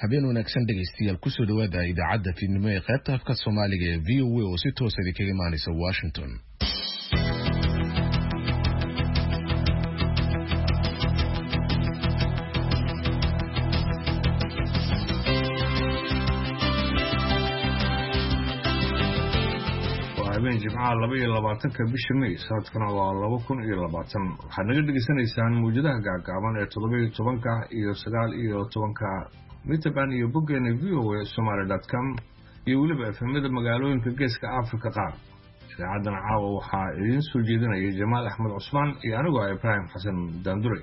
habeen wanaagsan dhegeystayaal ku soo dhawaada idaacadda fiidnimo ee qaybta afka Soomaaliga ee VOA oo si toos ah kaga imaanaysa Washington. habeen jimcaha 22 bisha May sanadkana waa 2020 waxaad naga dhageysanaysaan muujadaha gaagaaban ee 17 iyo 9 mitaban iyo boggeena voasomali.com iyo weliba efemada magaalooyinka geeska Afrika qaar. Idaacaddan caawa waxaa idin soo jeedinaya Jamaal Axmed Cusmaan iyo anigoo Ibrahim Xasan Daandure.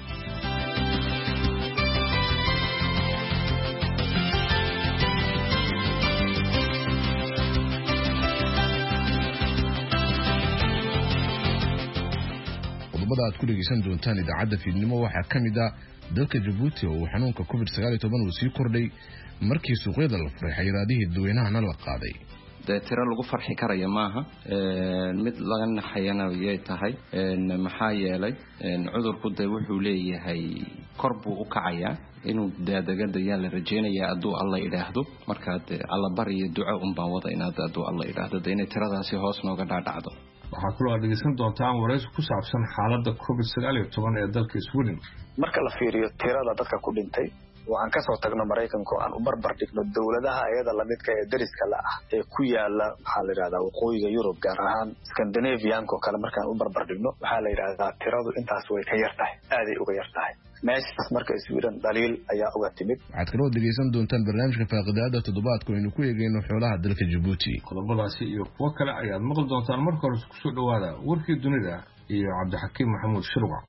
aad ku dhegeysan doontaan idaacadda fiidnimo waxaa kamid ah dalka Djibouti oo xanuunka COVID-19 uu sii kordhay markii suuqyada la furay xayiraadihii dadweynaha la qaaday. tiro lagu farxi karayo maaha mid laga naxayana way tahay maxaa yeelay cudurku wuxuu leeyahay kor buu u kacayaa inuu daadagada la rajeenayaa aduu Allah ilaahdo marka alla bariyo duco baan wada inaad aduu Allah ilaahdo inay tiradaasi hoos nooga dhaadhacdo. waxaa kaloo aad dhegeysan doontaan waraysi ku saabsan xaaladda COVID-19 ee dalka Sweden. marka la fiiriyo tirada dadka ku dhintay waxaan ka soo tagno Mareykanka oo aan u barbar dhigno dawladaha ayada la midka ee dariska la ah ee ku yaala waxa la yiraahdaa waqooyiga Yurub gaar ahaan Scandinavian-ka kale markaan u barbar dhigno waxa la yiraahdaa tiradu intaas way ka yartahay aad ay uga yartahay meeshaas marka Sweden daliil ayaa uga timid. waxaad kaloo dhegeysan doontaan barnaamijka faaqidaada toddobaadka oo aynu ku eegayno xoolaha dalka Djibouti. qodobadaasi iyo kuwa kale ayaad maqli doontaan marka hore ku soo dhawaada warkii dunida iyo Cabdixakiim Maxamuud Shirwac.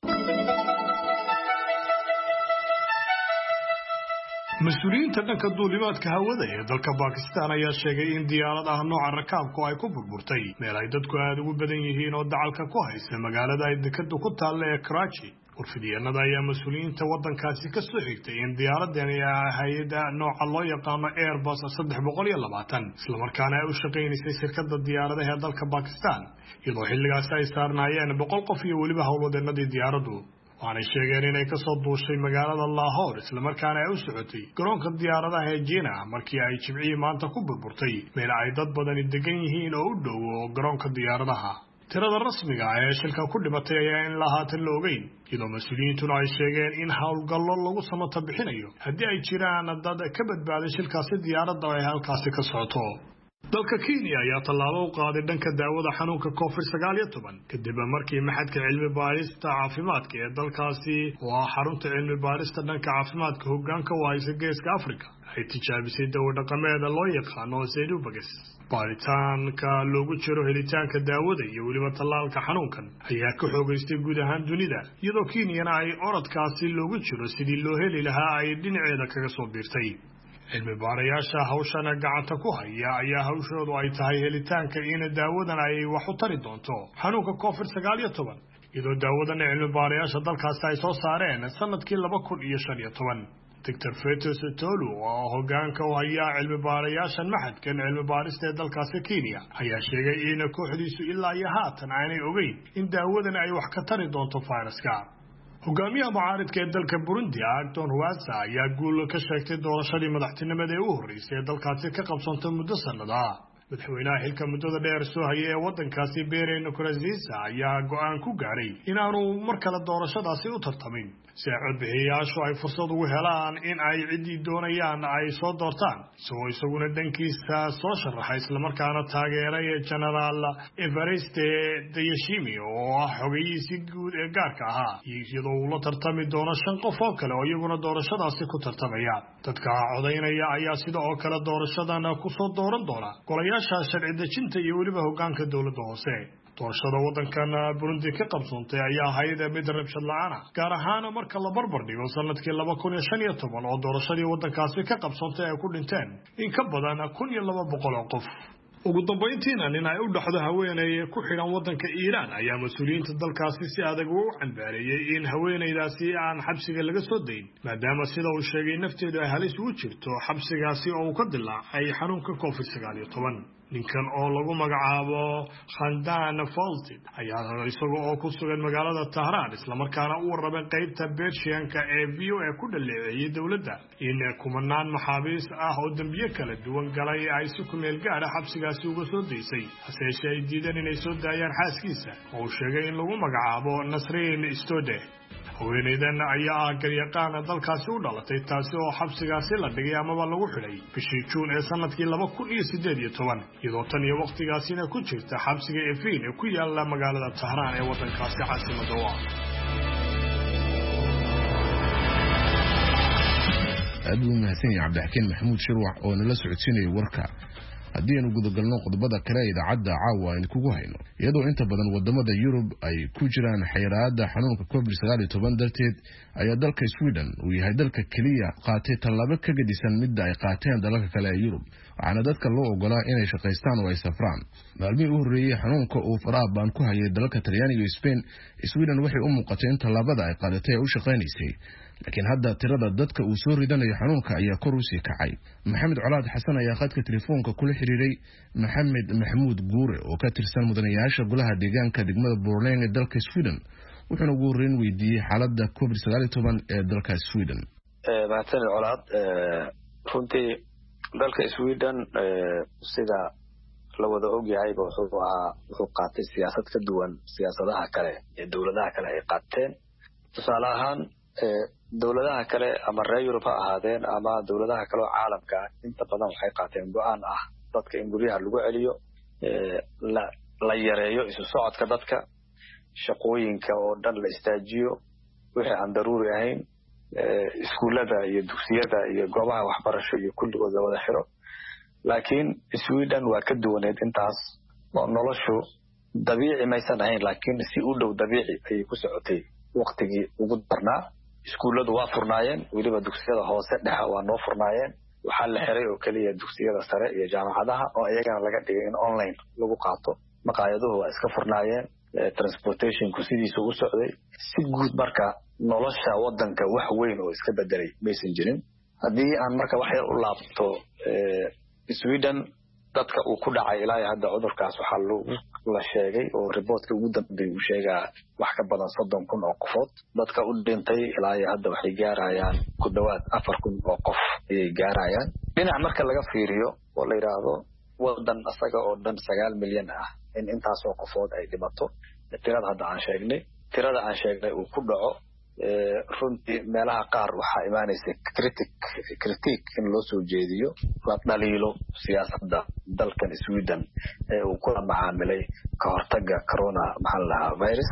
mas-uuliyiinta dhanka duulimaadka hawada ee dalka Pakistan ayaa sheegay in diyaaradaha nooca rakaabku ay ku burburtay meel ay dadku aad ugu badan yihiin oo dacalka ku haysta magaalada ay dekadu ku taal ee Karachi. warfidiyeenada ayaa mas-uuliyiinta wadankaasi ka soo xigtay in diyaaradani ay hay'adda nooca loo yaqaano Airbus 320 isla markaana ay u shaqeynaysay shirkadda diyaaradaha ee dalka Pakistan iyadoo xilligaas ay saarnaayeen 100 qof iyo waliba howlwadeenadii diyaaraddu. waxaanay sheegeen inay ka soo duushay magaalada Lahore isla markaana ay u socotay garoonka diyaaradaha ee Jinnah markii ay Jimcihii maanta ku burburtay meel ay dad badan degan yihiin oo u dhow garoonka diyaaradaha. tirada rasmiga ah ee shilka ku dhimatay ayaa in la haatan la ogeyn iyadoo mas-uuliyiintuna ay sheegeen in howlgallo lagu samata bixinayo haddii ay jiraan dad ka badbaaday shilkaasi diyaaradda ay halkaasi ka socoto. dalka Kenya ayaa tallaabo u qaaday dhanka daawada xanuunka COVID-19 kadib markii maxadka cilmi baarista caafimaadka ee dalkaasi oo ah xarunta cilmi baarista dhanka caafimaadka hoggaanka u haysa geeska Afrika ay tijaabisay dawo dhaqameed loo yaqaano Sedubagas. baaritaanka loogu jiro helitaanka daawada iyo weliba tallaalka xanuunkan ayaa ka xoogaystay guud ahaan dunida iyadoo Kenyana ay orodkaasi loogu jiro sidii loo heli lahaa ay dhinaceeda kaga soo biirtay. cilmi baarayaasha hawshana gacanta ku haya ayaa hawshoodu ay tahay helitaanka in daawadan ay wax u tari doonto xanuunka COVID-19 iyadoo daawadan cilmi baarayaasha dalkaasi ay soo saareen sanadkii 2015. Dr. Fetus Tolu oo hoggaanka u haya cilmi baarayaashan maxadkan cilmi baarista ee dalkaasi Kenya ayaa sheegay in kooxdiisu ilaa iyo haatan aanay ogeyn in daawadan ay wax ka tari doonto fayraska. hogaamiyaha mucaaridka ee dalka Burundi Agathon Rwasa ayaa guul ka sheegtay doorashadii madaxtinimada ee u horeysay ee dalkaasi ka qabsantay muddo sanad ah. madaxweynaha xilka muddada dheer soo hayay ee wadankaasi Pierre Nkurunziza ayaa go'aan ku gaaray inaanu mar kale doorashadaasi u tartamin si codbixiyayaashu ay fursad ugu helaan in ay cidii doonayaan ay soo doortaan isaguna dankiisa soo sharaxay isla markaana taageeray General Evariste Ndayishimiye oo ah xogeyihiisii guud ee gaarka ahaa iyadoo uu la tartami doono 5 qof oo kale oo iyaguna doorashadaasi ku tartamaya. dadka codaynaya ayaa sidoo kale doorashadan ku soo dooran doona golayaasha sharci dejinta iyo weliba hoggaanka dawladda hoose. doorashada wadankan Burundi ka qabsoontay ayaa ahayd mid rabshad la'aan ah gaar ahaan marka la barbar dhigo sanadkii 2015 oo doorashadii wadankaasi ka qabsoontay ay ku dhinteen in ka badan 1200 qof. ugu dambeyntiina nin ay u dhaxdo haweeney ku xidhan waddanka Iiraan ayaa mas'uuliyiinta dalkaasi si adag u cambaareeyay in haweeneydaasi aan xabsiga laga soo dayn maadaama sida uu sheegay nafteedu ay halis ugu jirto xabsigaasi oo uu ka dilaacay xanuunka COVID-19 ninkan oo lagu magacaabo Khandan Faltid ayaa isaga oo ku sugan magaalada Tehran isla markaana uu rabay qaybta Persianka ee VOA ku dhaleeceeyay dawladda in kumanaan maxaabiis ah oo dambiye kala duwan galay ay si ku meel gaar ah xabsigaasi uga soo deysay hase ay diideen inay soo daayaan xaaskiisa oo sheegay in lagu magacaabo Nasrin Stode haweeneydan ayaa garyaqaan dalkaasi u dhalatay taasi oo xabsigaasi la dhigay amaba lagu xidhay bishii Juun ee sanadkii 2018 iyadoo tan iyo waqtigaasina ku jirta xabsiga Evin ee ku yaala magaalada Tehran ee waddankaasi caasimadda u ah. aad u mahadsan yahay Cabdixakiin Maxamuud Shirwax oo nala socodsiinayay warka. haddii aanu gudagalno qodobada kale ee idaacadda caawa aynu kugu hayno iyadoo inta badan wadamada Yurub ay ku jiraan xayiraadda xanuunka COVID-19 darteed ayaa dalka Sweden uu yahay dalka kaliya qaatay tallaabo ka gedisan midda ay qaateen dalalka kale ee Yurub waxaana dadka loo ogolaa inay shaqaystaan oo ay safraan maalmihii u horreeyay xanuunka uu faraha baan ku hayay dalalka Talyaaniga iyo Spain Sweden waxay u muuqatay in tallaabada ay qaadatay ay u shaqaynaysay laakiin hadda tirada dadka uu soo ridanayo xanuunka ayaa kor u sii kacay maxamed colaad xasan ayaa khadka telefoonka kula xiriiray maxamed maxamuud guure oo ka tirsan mudanayaasha golaha deegaanka degmada Borlänge ee dalka Sweden wuxuuna ugu horreyn weydiiyey xaaladda COVID-19 ee dalka Sweden mahadsan colaad runtii dalka Sweden sida la wada ogyahay wuxuu qaatay siyaasad ka duwan siyaasadaha kale ee dawladaha kale ay qaateen tusaale ahaan dawladaha kale ama reer Yurub ha ahaadeen ama dawladaha kale oo caalamka inta badan waxay qaateen go'aan ah dadka in guryaha lagu celiyo la yareeyo isu socodka dadka shaqooyinka oo dhan la istaajiyo wixii aan daruuri ahayn iskuulada iyo dugsiyada iyo goobaha waxbarasho iyo kulligood la wada xiro laakiin Sweden waa ka duwaneed intaas oo noloshu dabiici maysan ahayn laakiin si u dhow dabiici ay ku socotay waqtigii ugu darnaa iskuuladu waa furnaayeen waliba dugsiyada hoose dhexe waa noo furnaayeen waxaa la xiray oo kaliya dugsiyada sare iyo jaamacadaha oo iyagana laga dhigay in online lagu qaato maqaayaduhu waa iska furnaayeen transportationku sidiisa u socday si guud marka nolosha wadanka wax weyn oo iska bedelay maysan jirin haddii aan marka wax yar u laabto Sweden dadka uu ku dhacay ilaa hadda cudurkaas waxaa la sheegay oo reportka ugu dambeeyay uu sheegaa wax ka badan 30,000 oo qofood dadka u dhintay ilaa hadda waxay gaarayaan ku dhawaad 4,000 oo qof ayay gaarayaan dhinac marka laga fiiriyo oo la yiraahdo wadan asaga oo dhan 9 milyan ah in intaas oo qofood ay dhimato tirada hadda aan sheegnay uu ku dhaco runtii meelaha qaar waxaa imaanaysa critic in loo soo jeediyo la dhaliilo siyaasadda dalkan Sweden ee uu kula macaamilay ka hortagga corona virus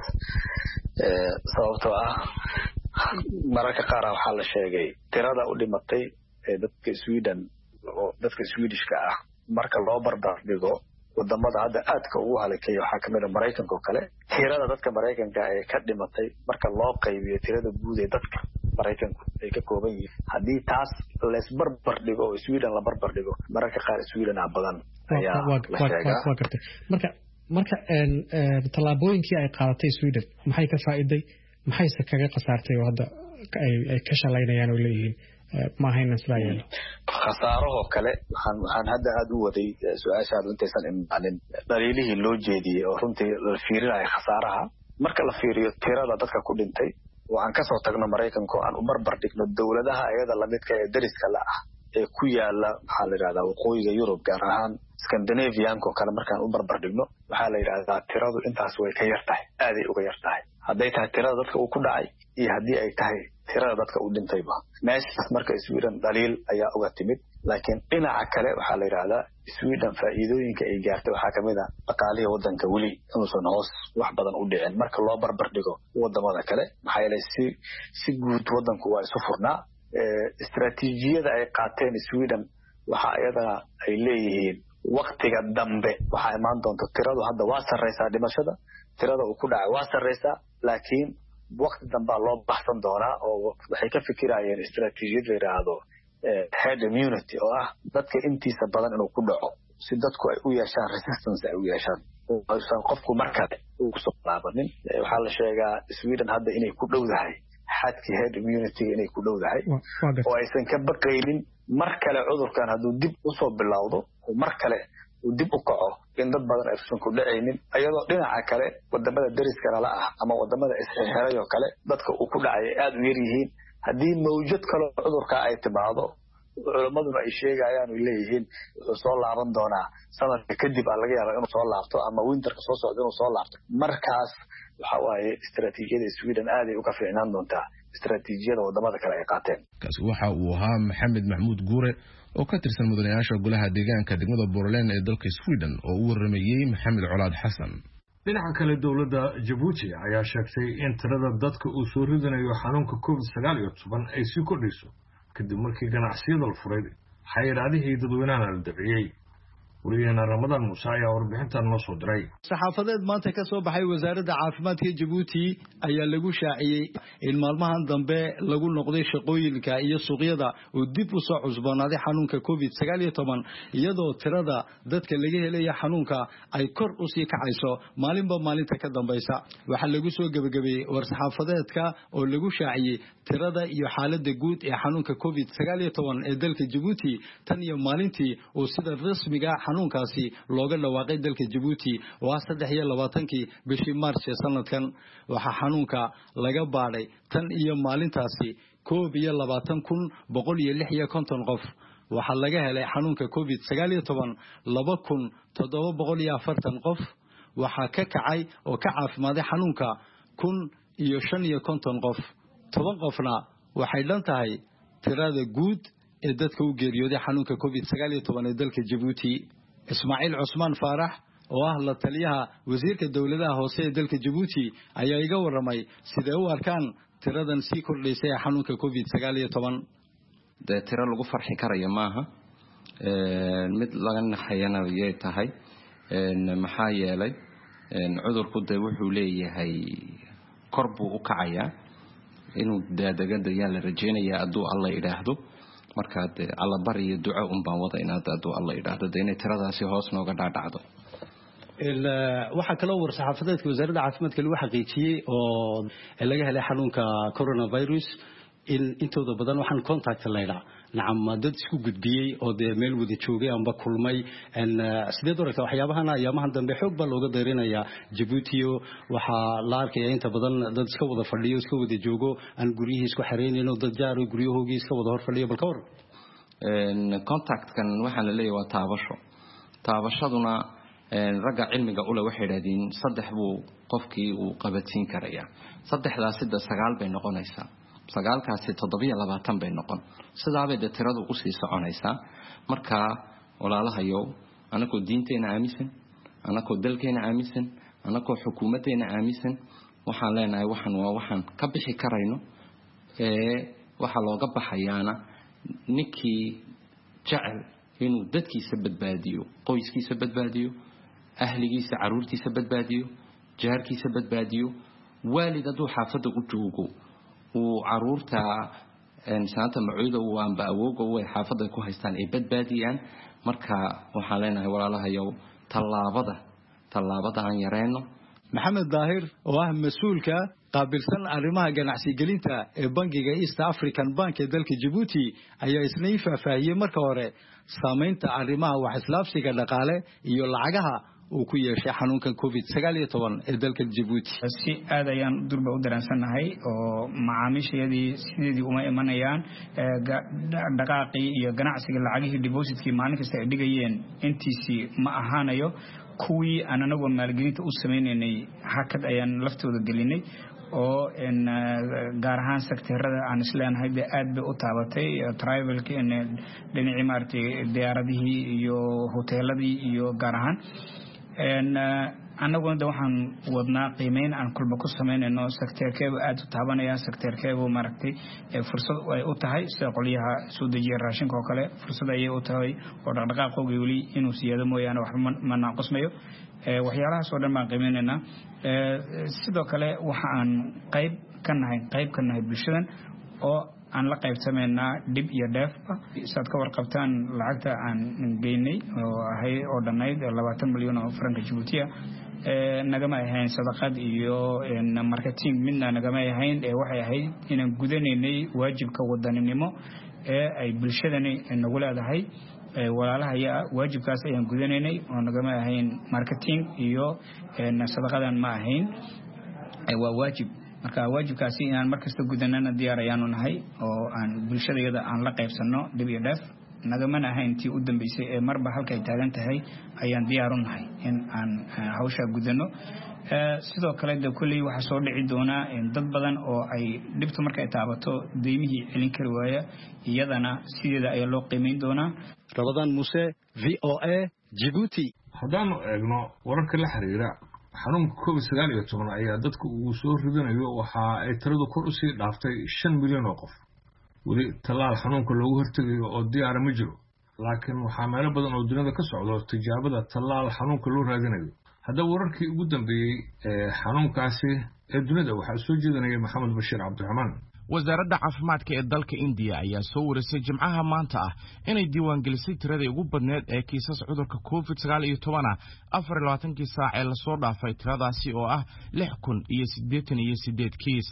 sababtoo ah mararka qaar waxaa la sheegay tirada u dhimatay dadka Sweden oo dadka Swedishka ah marka loo barbar dhigo wadamada hadda aadka ugu halakay waxaa kamid ah Mareykanka oo kale tirada dadka Mareykanka ay ka dhimatay marka loo qaybiyo tirada guud ee dadka Mareykanku ay ka kooban yihiin haddii taas la isbarbar dhigo oo Sweden la barbar dhigo mararka qaar Sweden badan ayaa la sheegaa marka tallaabooyinkii ay qaadatay Sweden maxay ka faa'iiday maxayse kaga qasaartay oo hadda ay ka shalaynayaan oo leeyihiin ma hayna Israa'iil khasaaraha kale waxaan hadda aad u waday su'aashaadu intaysan imaanin daliilihii loo jeediyay oo runtii la fiirinayo khasaaraha marka la fiiriyo tirada dadka ku dhintay waxaan ka soo tagno Mareykanka aan u barbar dhigno dawladaha ayada la midka ee dariska la ah ee ku yaala maxaa la yiraahdaa waqooyiga Yurub gaar ahaan Scandinavian-ka kale markaan u barbar dhigno waxaa la yiraahdaa tiradu intaas way ka yartahay aad ay uga yartahay hadday tahay tirada dadka uu ku dhacay iyo haddii ay tahay tirada dadka u dhintayba meeshaas marka Sweden daliil ayaa uga timid laakiin dhinaca kale waxaa la yiraahdaa Sweden faa'iidooyinka ay gaartay waxaa kamid ah dhaqaalihi wadanka weli inuusan hoos wax badan u dhicin marka loo barbar dhigo wadamada kale maxaa yeelay si guud wadanku waa isu furnaa istiraatiijiyada ay qaateen Sweden waxa iyadana ay leeyihiin waqtiga dambe waxa imaan doonto tiradu hadda waa sareysaa dhimashada tirada uu ku dhacay waa sareysaa laakiin waqti dambe loo baxsan doonaa oo waxay ka fikirayeen istiraatiijiyad la yiraahdo herd immunity oo ah dadka intiisa badan inuu ku dhaco si dadku ay u yeeshaan resistance ay u yeeshaan aysan qofku markale uu ku soo laabanin. Waxaa la sheegaa Sweden hadda inay ku dhowdahay xadkii herd immunity inay ku dhowdahay oo aysan ka baqaynin mar kale cudurkan hadduu dib u soo bilowdo oo mar kale uu dib u kaco in dad badan aysan ku dhacaynin, ayadoo dhinaca kale wadamada dariskana la ah ama wadamada isxirxiray oo kale dadka uu ku dhacay aad u yar yihiin. haddii mawjad kale cudurka ay timaado culamaduna ay sheegayaan oo leeyihiin wuxuu soo laaban doonaa sanadka kadib laga yaabaa inuu soo laabto ama winterka soo socda inuu soo laabto. markaas waxa waaye istaraatiijiyada Sweden aad ay uga fiicnaan doontaa istaraatiijiyada wadamada kale ay qaateen. kaasi waxa uu ahaa Maxamed Maxmuud Guure oo ka tirsan mudanayaasha golaha deegaanka degmada Portland ee dalka Sweden oo u waramayay Maxamed Colaad Xasan. dhinaca kale dowladda Djibouti ayaa sheegtay in tirada dadka uu soo ridanayo xanuunka COVID-19 ay sii kordhayso kadib markii ganacsiyada la furay xayiraadihii dadweynaha la dabciyay. wariyaheena Ramadaan Muuse ayaa warbixintan noo soo diray. saxaafadeed maanta ka soo baxay wasaaradda caafimaadka Djibouti ayaa lagu shaaciyay in maalmahan dambe lagu noqday shaqooyinka iyo suuqyada oo dib u soo cusboonaaday xanuunka COVID-19 iyadoo tirada dadka laga helay xanuunka ay kor u sii kacayso maalinba maalinta ka dambaysa. waxa lagu soo gabagabay war saxaafadeedka oo lagu shaaciyay tirada iyo xaaladda guud ee xanuunka COVID-19 ee dalka Djibouti tan iyo maalintii oo sida rasmiga xanuunkaasi looga dhawaaqay dalka Djibouti waa 23 bishii Maarch sanadkan. waxa xanuunka laga baaray tan iyo maalintaasi 22,156 qof. waxa laga helay xanuunka COVID-19 2,740 qof. waxa ka kacay oo ka caafimaaday xanuunka 1,055 qof. 10 qofna waxay dhan tahay tirada guud ee dadka u geeriyooday xanuunka COVID-19 ee dalka Djibouti. Ismaaciil Cusmaan Faarax oo ah la taliyaha wasiirka dawladaha hoose ee dalka Djibouti ayaa iga waramay sida uu arkaan tiradan sii kordhaysay xanuunka COVID-19. tiro lagu farxi karayo maaha, mid laga naxayana way tahay. maxaa yeelay cudurku wuxuu leeyahay kor buu u kacayaa inuu daadagada yaa la rajeynayaa hadduu alla idhaahdo. marka alla bariyo duco baan wada inaad hadduu alla idhaahdo inay tiradaasi hoos nooga dhaadhacdo. waxa kale oo war saxaafadeedka wasaaradda caafimaadka lagu xaqiijiyay oo laga helay xanuunka coronavirus in intooda badan waxaan contact leeyahay nacam dad isku gudbiyay oo meel wada joogay amba kulmay sideed warka waxyaabahan ayaamahan dambe xoog baa looga dheerinayaa Djibouti. waxa la arkay inta badan dad iska wada fadhiyo iska wada joogo aan guriyihii isku xareynayno dad jaar oo guriyahooda iska wada hor fadhiyo balka war contact kan waxa la leeyahay waa taabashaduna ragga cilmiga u leh waxay yiraahdeen 3 buu qofkii uu qabatin karaya. 3daas 9 bay noqonaysaa. 9kaasi 27 bay noqon. sidaa bay tiradu u sii soconaysaa. marka walaalahayow anako diinteena aaminsan, anako dalkeena aaminsan, anako xukuumadeena aaminsan, waxaan leenahay waxaan ka bixi karayno waxa looga baxayaana ninkii jecel inuu dadkiisa badbaadiyo, qoyskiisa badbaadiyo, ahligiisa caruurtiisa badbaadiyo, jaarkiisa badbaadiyo, waalid hadduu xaafadda u joogo uu caruurta saanta macuuda uu aanba awooga way xaafadda ku haystaan ay badbaadiyaan. marka waxaan leenahay walaalahayow tallaabada aan yareyno. Maxamed Daahir oo ah mas'uulka qaabilsan arrimaha ganacsi gelinta ee bangiga East African Bank ee dalka Djibouti ayaa isna faahfaahiyay marka hore saameynta arrimaha wax islaafsiga dhaqaale iyo lacagaha uu ku yeeshay xanuunkan COVID-19 ee dalka Djibouti. si aad ayaan durba u dareensanahay oo macaamiishayadii sideedii uma imanayaan dhaqaaqii iyo ganacsiga lacagihii depositkii maalin kasta ay dhigayeen intiisii ma ahaanayo kuwii aan anagu maalgelinta u sameynay hakad ayaan laftooda gelinay oo gaar ahaan sektorada aan isleenahay aad bay u taabatay travelka dhinacii maartay diyaaradihii iyo hoteeladii iyo gaar ahaan annaguna waxaan wadnaa qiimeyn aan kulba ku sameynayno sektorkeedu aad u taabanaya sektorkeedu maartay fursad ay u tahay sida qoliyaha soo dejiya raashinka oo kale fursad ay u tahay oo dhaqdhaqaaqooda wali inuu siyaado mooyaan wax ma naaqusmayo. waxyaalahaas oo dhan baan qiimeynayna. sidoo kale waxa aan qayb ka nahay bulshadan oo aan la qaybsamaynaa dhib iyo dheef saad ka warqabtaan lacagta aan geynay oo dhanayd 20 milyan oo franka Djibouti nagama ahayn sadaqad iyo marketing midna nagama ahayn waxay ahayd inaan gudanaynay waajibka wadaninimo ay bulshadani nagu leedahay walaalaha waajibkaas ayaan gudanaynay oo nagama ahayn marketing iyo sadaqadan ma ahayn waa waajib marka waajibkaasi inaan markasta gudanana diyaar ayaanu nahay oo aan bulshadayada aan la qaybsano dhib iyo dheef nagama ahayn tii u dambeysay marba halkay taagan tahay ayaan diyaar u nahay in aan hawsha gudano sidoo kale kulli waxa soo dhici doona dad badan oo ay dhibto marka ay taabato deymihii celin kari waaya iyadana sideeda ay loo qiimeyn doona Ramadan Muse VOA Djibouti haddaan eegno wararka la xiriira xanuunka COVID-19 ayaa dadka uu soo ridanayo waxa ay tiradu kor u sii dhaaftay 5 milyan oo qof weli talaal xanuunka loogu hortagayo oo diyaar ma jiro laakiin waxa meelo badan oo dunida ka socdo tijaabada talaal xanuunka loo raadinayo haddaba wararkii ugu dambeeyay xanuunkaasi ee dunida waxa soo jeedinaya Maxamed Bashiir Cabdiraxmaan wasaaradda caafimaadka ee dalka India ayaa soo warisay jimcaha maanta inay diiwaan gelisay tiradii ugu badneed ee kiisas cudurka COVID-19 24 saac ee la soo dhaafay tiradaasi oo 6,088 kiis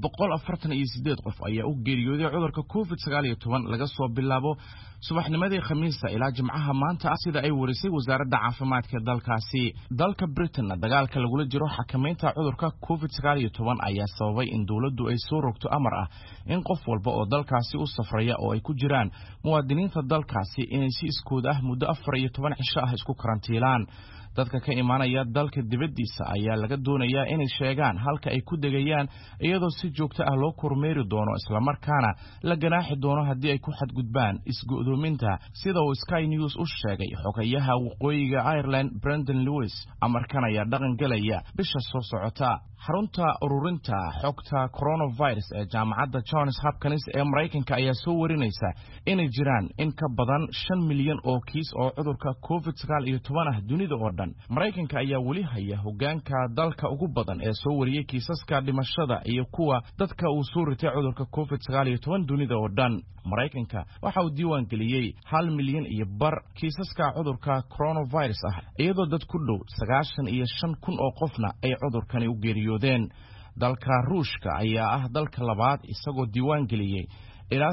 148 qof ayaa u geeriyooday cudurka COVID-19 laga soo bilaabo subaxnimadii Khamiista ilaa jimcaha maanta sida ay warisay wasaaradda caafimaadka dalkaasi dalka Britain dagaalka lagula jiro xakamaynta cudurka COVID-19 ayaa sababay in dawladdu ay soo rogto amar in qof walba oo dalkaasi u safraya oo ay ku jiraan muwaadiniinta dalkaasi inay si iskood muddo 14 cisho isku karantiilaan dadka ka imaanaya dalka dibadiisa ayaa laga doonayaa inay sheegaan halka ay ku degayaan iyadoo si joogto loo kormeeri doono isla markaana la ganaaxi doono haddii ay ku xadgudbaan isgo'doominta sida uu Sky News u sheegay xogayaha waqooyiga Ireland Brendan Lewis amarkan ayaa dhaqan galaya bisha soo socota xarunta ururinta xogta coronavirus ee jaamacadda Johns Hopkins ee Mareykanka ayaa soo warinaysa inay jiraan in ka badan 5 milyan oo kiis oo cudurka COVID-19 dunida oo dhan Mareykanka ayaa wali haya hogaanka dalka ugu badan ee soo wariyay kiisaska dhimashada iyo kuwa dadka uu soo ritay cudurka COVID-19 dunida oo dhan Mareykanka waxa uu diiwaan geliyay 1 milyan iyo bar kiisaska cudurka coronavirus iyadoo dad ku dhow 95,000 oo qofna ay cudurkani u geeriyoodeen dalka Ruushka ayaa dalka labaad isagoo diiwaan geliyay ilaa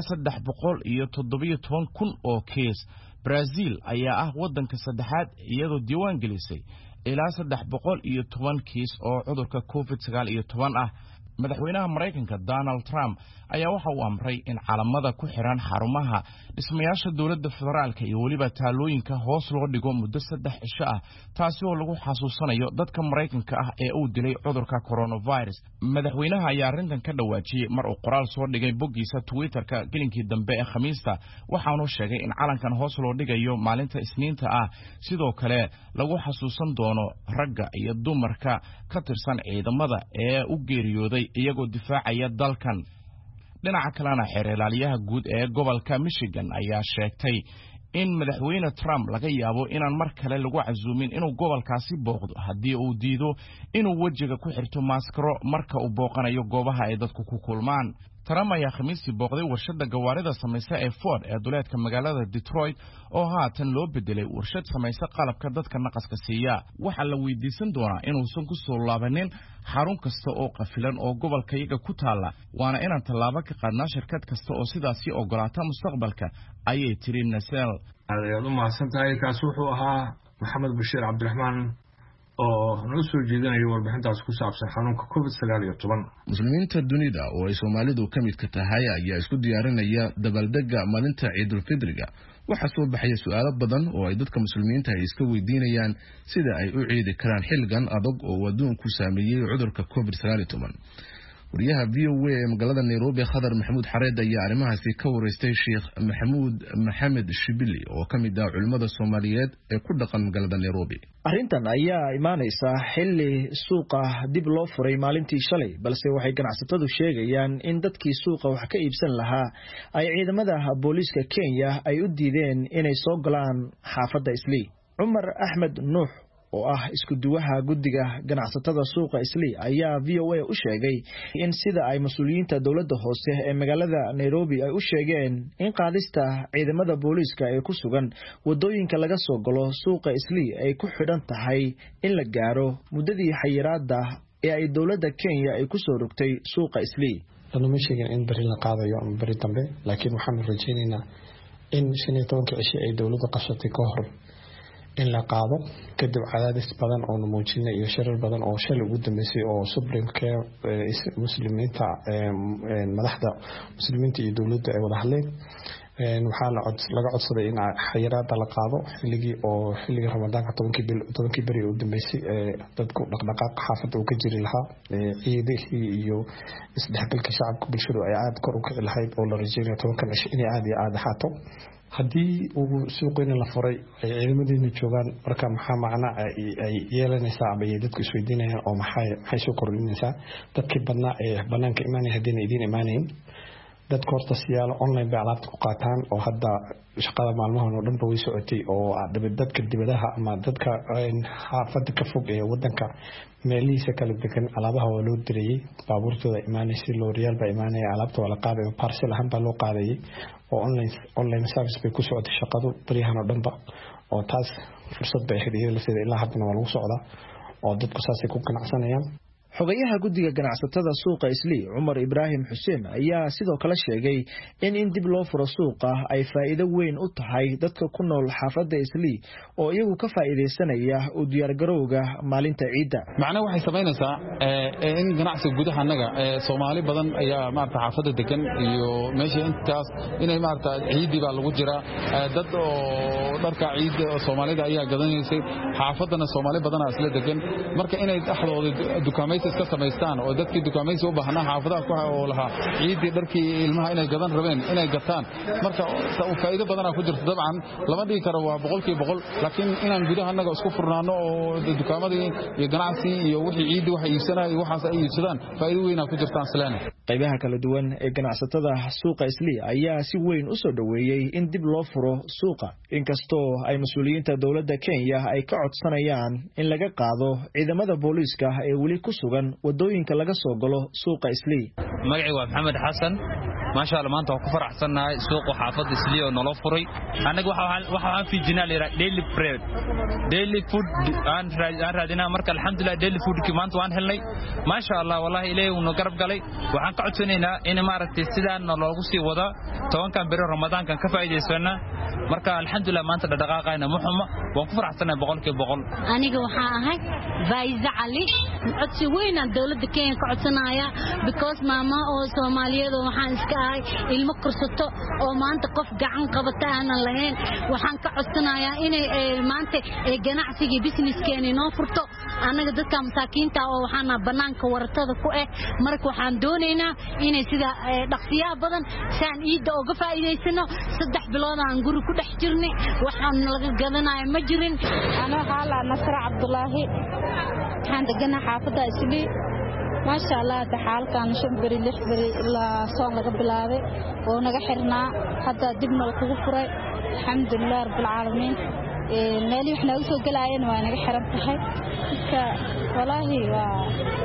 317,000 oo kiis Brazil ayaa wadanka saddexaad iyadoo diiwaan gelisay ilaa 310 kiis oo cudurka COVID-19 madaxweynaha Mareykanka Donald Trump ayaa waxa uu amray in calaamada ku xiran xarumaha dhismayaasha dawladda federaalka iyo waliba taalooyinka hoos loo dhigo muddo 3 cisho taasi oo lagu xasuusanayo dadka Mareykanka ee uu dilay cudurka coronavirus madaxweynaha ayaa arrintan ka dhawaajiyay mar uu qoraal soo dhigay boggiisa Twitterka gelinkii dambe ee Khamiista waxaanu sheegay in calankan hoos loo dhigayo maalinta Isniinta sidoo kale lagu xasuusan doono ragga iyo dumarka ka tirsan ciidamada ee u geeriyooday iyagoo difaacaya dalkan dhinaca kalena xeerlaaliyaha guud ee gobolka Michigan ayaa sheegtay in madaxweyne Trump laga yaabo inaan mar kale lagu casuumin inuu gobolkaasi booqdo haddii uu diido inuu wajiga ku xirto maaskaro marka uu booqanayo goobaha ay dadku ku kulmaan Trump ayaa Khamiistii booqday warshada gawaarida samaysa ee Ford ee duleedka magaalada Detroit oo haatan loo bedelay warshad samaysa qalabka dadka naqaska siiya waxa la weydiisan doonaa inuusan ku soo laabanin xarun kasta oo qafilan oo gobolkayaga ku taala waana inaan tallaabo ka qaadnaa shirkad kasta oo sidaasi ogolaata mustaqbalka ayay tiri Nasel aad u mahadsantahay kaas wuxuu ahaa Maxamed Bashiir Cabdiraxmaan oo noo soo jeedinaya warbixintaas ku saabsan xanuunka COVID-19 muslimiinta dunida oo ay Soomaalidu ka mid ka tahay ayaa isku diyaarinaya dabaaldega maalinta Ciidul Fidriga waxa soo baxaya su'aalo badan oo ay dadka muslimiinta ay iska weydiinayaan sida ay u ciidi karaan xilligan adag oo adduunku saameeyay cudurka COVID-19 wariyaha VOA ee magaalada Nairobi Khadar Maxamuud Xareed ayaa arrimahaasi ka wareystay Sheikh Maxamed Shibili oo ka mid ah culimada Soomaaliyeed ee ku dhaqan magaalada Nairobi arrintan ayaa imaanaysa xilli suuqa dib loo furay maalintii shalay balse waxay ganacsatadu sheegayaan in dadkii suuqa wax ka iibsan lahaa ay ciidamada booliiska Kenya ay u diideen inay soo galaan xaafadda Islii Umar Ahmed Nuux oo ah isku duwaha guddiga ganacsatada suuqa Islii ayaa VOA u sheegay in sida ay mas'uuliyiinta dawladda hoose ee magaalada Nairobi ay u sheegeen in qaadista ciidamada booliiska ee ku sugan wadooyinka laga soo galo suuqa Islii ay ku xidhan tahay in la gaaro muddadii xayiraadda ee ay dawladda Kenya ay ku soo rogtay suuqa Islii. Lama sheegin in bari la qaadayo ama bari dambe, laakiin waxaan rajaynaynaa in 15 cisho ay dawladda qashatay ka hor in la qaado kadib cadaadis badan oo muujinay iyo shirar badan oo shalay ugu dambeysay oo Supreme Court muslimiinta madaxda muslimiinta iyo dawladda ay wada hadleen waxaa laga codsaday in xayiraadda la qaado xilligii Ramadaanka 10 bari u dambeysay dadku dhaqdhaqaaq xaafadda uu ka jiri lahaa ciidihii iyo isdhexgalka shacabka bulshadu ay aad kor u kici lahayd oo la rajaynayo 10 cisho inay aad iyo aad ahaato. haddii uu suuqina la furay ay ciidamadeena joogaan marka maxaa macna ay yeelanaysaa ama ay dadku isweydiinayaan oo maxay soo kordhinaysaa dadkii badnaa ee banaanka imaanay hadii idin imaanayn dadka horta siyaalo online bay alaabta ku qaataan oo hadda shaqada maalmahan oo dhan way socotay oo dadka dibadaha ama dadka xaafadda ka fog ee wadanka meelihiisa kala degan alaabaha waa loo dirayay baabuurtooda imaanaysa looriyaal baa imaanaya alaabta waa la qaadayo parcel ahaan baa loo qaadayay oo online service bay ku socotay shaqadu bariyahan oo dhanba oo taas fursad bay ahayd iyada sida ilaa haddana waa lagu socdaa oo dadku saasay ku ganacsanayaan. xogayaha guddiga ganacsatada suuqa Islii Umar Ibrahim Hussein ayaa sidoo kale sheegay in dib loo furo suuqa ay faa'iido weyn u tahay dadka ku nool xaafadda Islii oo iyagu ka faa'iideysanaya u diyaar garowga maalinta ciidda. macna waxay sameynaysaa in ganacsiga gudaha anaga Soomaali badan ayaa maarta xaafadda degan iyo meesha intaas inay maarta ciidii baa lagu jira dad oo dharka ciid Soomaalida ayaa gadanaysay xaafadana Soomaali badan isla degan marka inay dhaxdooda dukaamay iska samaystaan oo dadkii dukaameysi u baahnaa xaafadaha ku oo lahaa ciidii dharkii ilmaha inay gadan rabeen inay gataan marka faa'iido badan ku jirto dabcan lama dhigi karo waa 100% laakiin inaan gudaha anaga isku furnaano oo dukaamadii iyo ganacsi iyo wixii ciidii wax iibsanay waxaas ay iibsadaan faa'iido weyn ku jirtaan salaana. qaybaha kala duwan ee ganacsatada suuqa Islii ayaa si weyn u soo dhaweeyay in dib loo furo suuqa inkastoo ay mas'uuliyiinta dawladda Kenya ay ka codsanayaan in laga qaado ciidamada booliiska ee wali ku sugan wadooyinka laga soo galo suuqa Islii. magacaygu waa Maxamed Xasan maasha Allah maanta waan ku faraxsanahay suuqa xaafadda Islii oo nolo furay anaga waxaan fi jinaal daily bread daily food aan raadina marka alxamdulillah daily food ki maanta waan helnay maasha Allah wallahi ilaahay uu garab galay waxaan ka codsanaynaa in maaragtay sidaan loogu sii wada 10 bari Ramadaankan ka faa'iideysana marka alxamdulillah maanta dhaqaaqayna muxuma waan ku faraxsanahay 100%. aniga waxaan ahay Faiza Ali codsi weyn aan dawladda Kenya ka codsanaya because maama oo Soomaaliyeed waxaan iska ahay ilmo kursato oo maanta qof gacan qabata aan lahayn waxaan ka codsanayaa inay maanta ganacsiga businesskeena noo furto anaga dadka masaakiinta oo waxaan banaanka waratada ku marka waxaan doonaynaa inay sida dhaqsiyaha badan saan iida uga faa'iideysano 3 bilood aan guri ku dhex jirnay waxaan laga gadanayo ma jirin. ana xaala Nasra Abdullahi waxaan deganaa xaafadda Islii maasha Allah taxaalkan 5 bari 6 bari ilaa soo laga bilaabay oo naga xirnaa hadda dibna ugu furay alxamdulillah rabbil caalamiin meeli waxna u soo galayeen waa naga xiran tahay marka wallahi waa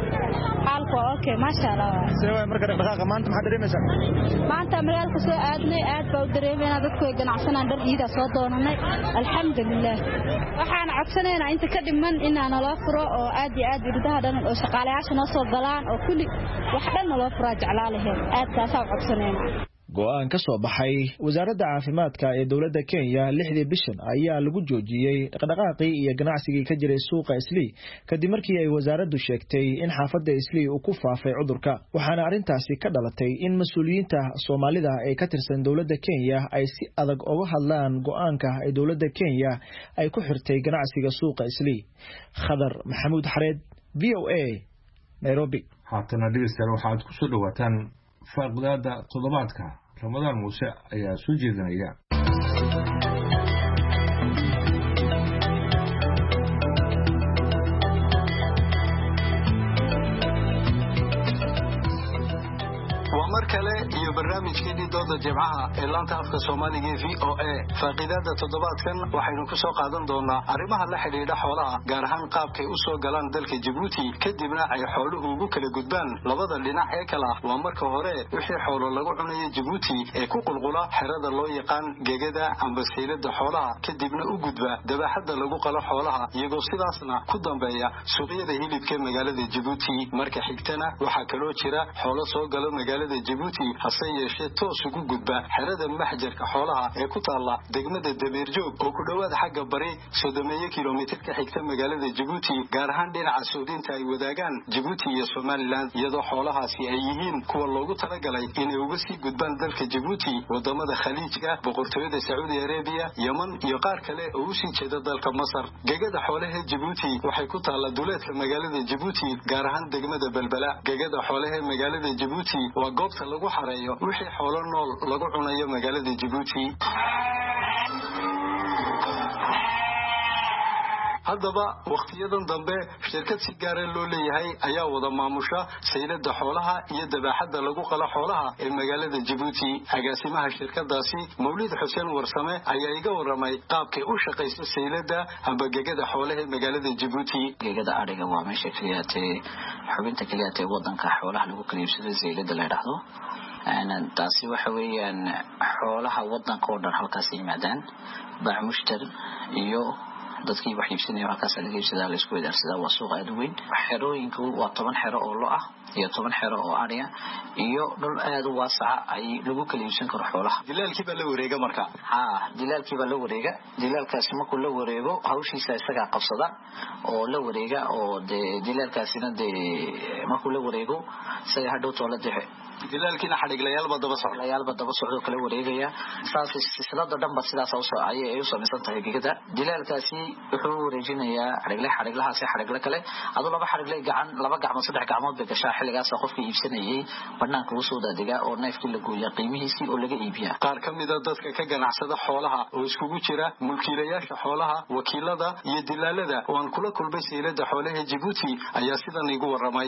xaalku okay maasha Allah. Sidee marka dhaqaaqa maanta maxaa dareemaysaa? maanta magaalka soo aadnay aad baa u dareemayna dadku ay ganacsanaan dhar iida soo doonanay alxamdulillah waxaan codsanaynaa inta ka dhiman inaan la furo oo aad iyo aad irdaha dhan oo shaqaalayaasha noo soo galaan oo kulli wax dhan loo furo jeclaalahay aad taas aan codsanaynaa. go'aan ka soo baxay wasaaradda caafimaadka ee dawladda Kenya 6 bishan ayaa lagu joojiyay dhaqdhaqaaqii iyo ganacsigii ka jiray suuqa Islii kadib markii ay wasaaraddu sheegtay in xaafadda Islii uu ku faafay cudurka waxaana arintaasi ka dhalatay in mas'uuliyiinta Soomaalida ee ka tirsan dawladda Kenya ay si adag uga hadlaan go'aanka ay dawladda Kenya ay ku xirtay ganacsiga suuqa Islii. Khadar Maxamuud Xareed VOA Nairobi. haatana dhegeystayaal waxaad ku soo dhawaataan faaqdaada toddobaadka Ramadaan Muuse ayaa soo jeedinaya. waa mar kale iyo barnaamijkii dooda jimcaha ee laanta afka Soomaaliga ee VOA faaqiidada toddobaadkan waxaynu ku soo qaadan doonaa arrimaha la xiriira xoolaha gaar ahaan qaabkay u soo galaan dalka Djibouti kadibna ay xooluhu ugu kala gudbaan labada dhinac ee kala waa marka hore wixii xoolo lagu cunayo Djibouti ee ku qulqula xerada loo yaqaan gegada amba seylada xoolaha kadibna u gudba dabaxada lagu qalo xoolaha iyagoo sidaasna ku dambeeya suuqyada hilibka magaalada Djibouti marka xigtana waxa kale oo jira xoolo soo galo magaalada Djibouti hase yeeshee toos ugu gudba xerada maxjarka xoolaha ee ku taala degmada Dameerjoog oo ku dhawaad xagga bari 30 kiiloomitir ka xigta magaalada Djibouti gaar ahaan dhinaca Suudinta ay wadaagaan Djibouti iyo Somaliland iyadoo xoolahaasi ay yihiin kuwa loogu talagalay inay uga sii gudbaan dalka Djibouti wadamada Khaliijka boqortooyada Saudi Arabia Yemen iyo qaar kale oo u sii jeeda dalka Masar gegada xoolaha Djibouti waxay ku taala duleedka magaalada Djibouti gaar ahaan degmada Balbala gegada xoolaha magaalada Djibouti waa goobta lagu xareeyo wixii xoolo nool lagu cunayo magaalada Djibouti haddaba waqtiyadan dambe shirkad si gaar ah loo leeyahay ayaa wada maamusha seylada xoolaha iyo dabaxada lagu qala xoolaha ee magaalada Djibouti agaasimaha shirkadaasi Mawlid Xuseen Warsame ayaa iga waramay qaabkay u shaqeyso seylada amba gegada xoolaha ee magaalada Djibouti gegada ariga waa meesha kaliyaatay xubinta kaliyaatay wadanka xoolaha lagu kala iibsado seylada la yiraahdo taasi waxa weeyaan xoolaha wadanka oo dhan halkaas yimaadaan baac mushtar iyo dadkii wax iibsanaya halkaas laga iibsadaa la isku wadaarsadaa waa suuq aad u weyn xerooyinku waa 10 xero oo lo ah iyo 10 xero oo ariya iyo dhul aad u waasac ay lagu kala iibsan karo xoolaha dilaalkii baa la wareega marka dilaalkii baa la wareega dilaalkaas markuu la wareego hawshiisa isaga qabsada oo la wareega oo dilaalkaasina markuu la wareego say hadhow toolada dilaalkiina xadhiglayaal daba socdo kala wareegaya saas silsilada dhanba sidaas oo ay u samaysan tahay gegada dilaalkaasi wuxuu wareejinayaa xadhiglahaasi xadhigla kale adoo laba xadhigle laba gacmood saddex gacmood bay gashaa xilligaas qofkii iibsanayay banaanka uu soo daadiga oo neefkii la gooyay qiimihiisii oo laga iibiyaa qaar kamid ah dadka ka ganacsada xoolaha oo iskugu jira mulkiilayaasha xoolaha wakiilada iyo dilaalada oo aan kula kulmay seylada xoolaha Djibouti ayaa sidan igu waramay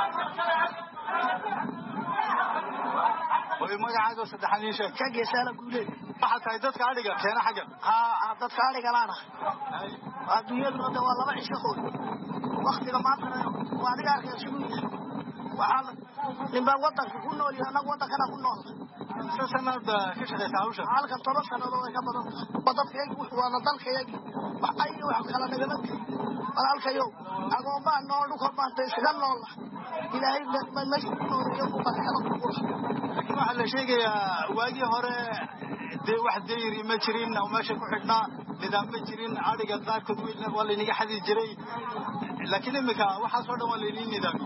magacaaga saddexan sheeg ka geesala guuleed waxa tahay dadka adiga keena xagan dadka adiga laana adduunyada waa laba cisho qood waqtiga maanta waa adiga arkay suuq waxaan nimba wadanka ku nool yahay anagu wadanka ku nool sanada ka shaqeysa hawsha halka 10 sanadood ay ka badan badadkaygu wuxuu waa dalkaygu wax ay wax kala nagama walaalkayo agoomba nool ku baantay sida nool ilaahay ma iyo ku barkada ku waxa la sheegayaa waagi hore wax deeyri ma jirin oo meesha ku xidhnaa nidaam ma jirin ariga qaarkood waa la inaga xadii jiray laakiin imika waxa soo dhan waa la inii nidaamiyay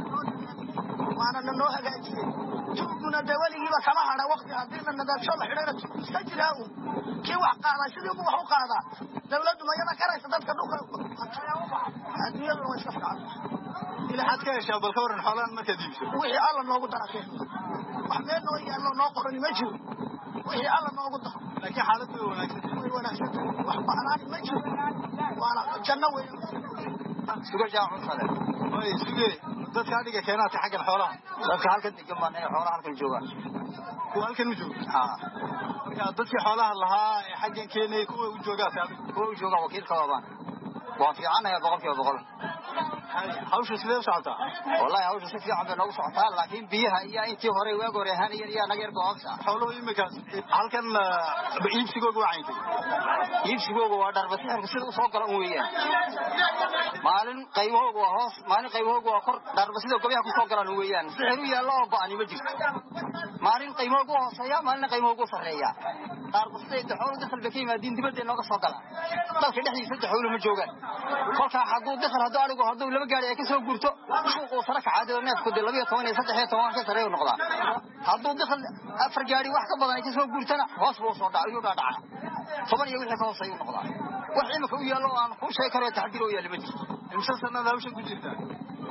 waana noo hagaajiyay tuuguna dawaligiiba kama hada waqti hadii la nadaamsho la xidhayna iska jiraaw kii wax qaada sidii uu wax u qaada dawladdu ma yada karaysa dadka dhulka adduunyada way iska fiican ila xad ka heshaa bal ka waran xoolaan marka diibso wixii alla noogu darakay wax meel noo yaalo noo qoran ma jiro wixii alla noogu daro laakiin xaaladdu way wanaagsan wax baaran ma jiro waana janno weyn suga jaacu qale way suge dadka adiga keenaata xaggan xoolaha dadka halkan degan baan xoolaha halkan joogaan kuwa halkan u jooga marka dadkii xoolaha lahaa ee xaggan keenay kuwa u joogaa kuwa u jooga wakiilka waabaan waa fiicanahay 100% hawsha sidee socotaa wallahi hawsha si fiican bay noogu socotaa laakiin biyaha iyo intii hore waag hore ahaanayeen iyo naga yar go'aansa xooluhu imikaas halkan iibsigooga waa cayntay iibsigooga waa dharbasixirka sida u soo galan weeyaan maalin qaybahooga waa hoos maalin qaybahooga waa kor dharbasida gobaha ku soo galan weeyaan sixir u yaalo oo go'ani ma jirto maalin qaybahooga hooseeya maalin qaybahooga sareeya dharbasida xooluhu dakhal bay ka yimaadeen dibadda nooga soo galaan dalka dhexdiisa xooluhu ma joogaan kolka xaqu dakhal haduu laba gaari ay ka soo gurto suuqu sare ka caado neefku 12 iyo 13 ka sare u noqdaa haduu dakhal afar gaari wax ka badan ay ka soo gurtana hoos buu soo dhacayo dhaca 10 iyo wixii ka hoos ay u noqdaa wax imika u yaalo aan ku sheeg karo taxdiir oo yaalo ma jirto imsa sanada hawsha ku jirta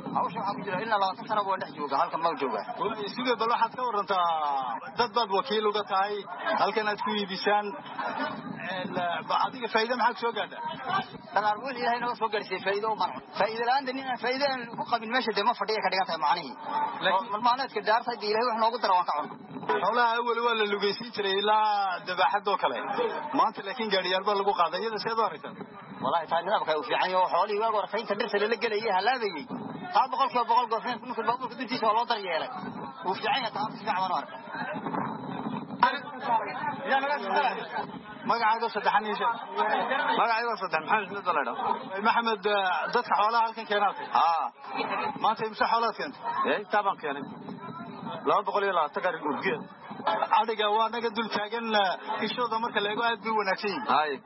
hawsha waxa ku jira in 20 sano oo dhex jooga halkan ma jooga sidoo bal waxaad ka warantaa dad bad wakiil uga tahay halkan aad ku iibisaan adiga faa'iido maxaad soo gaadhaa dagaal wuu ilaahay naga soo gaarsiiyay faa'iido mar faa'iido la'aan inaan faa'iido ku qabin meesha dema fadhiya ka dhigan tahay macnaheedu laakiin maalmaadka daartay ilaahay wax noogu daro waan ka cun hawlaha awal waa la lugeysin jiray ilaa dabaxadoo kale maanta laakiin gaariyaal baa lagu qaaday iyada seed u aragtaa wallahi taa nidaamka uu fiican yahay xoolihii waaga warfaynta dhirta la galayay halaabayay taa boqolkiiba boqol goofeen ninka baabuurka dintiisa loo daryeelay uu fiican yahay taa fiican waan arkaa magacaaga saddexan iyo shan magacaaga saddex maxamed dalada maxamed dadka xoolaha halkan keenaatay maanta imsa xoolaad keentay taban keenay 220 gaari urgiya adiga waa naga dul taagan ishooda marka la eego aad bay wanaagsan yihiin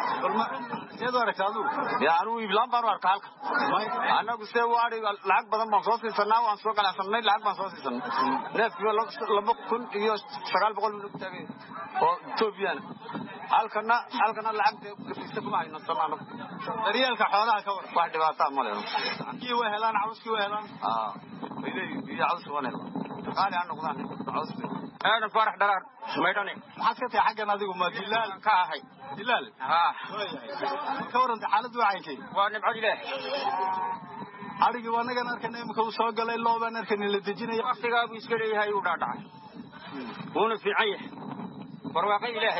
seedo aragtaadu yaanu iblaan baan arkaa halka anagu see waari lacag badan baan soo siisanaa waan soo ganacsanay lacag baan soo siisanay neefkiiba 2,900 oo taagay oo Ethiopian halkana lacag gafisa kuma hayno sanaano daryeelka xoolaha ka war wax dhibaato ma leh kii way helaan cawskii way helaan iyo caws wana qaali aan noqdaan caws أنا فرح درار ميداني حسيت يا حاجة نادي وما دلال كاهي دلال كورن حالة وعيكي وأنا بعد له أرجع وأنا كان أركني مكوسا قال الله وأنا أركني اللي تجيني أفتكر بيسكري هاي ودادا هون في عيه برواقي إلهي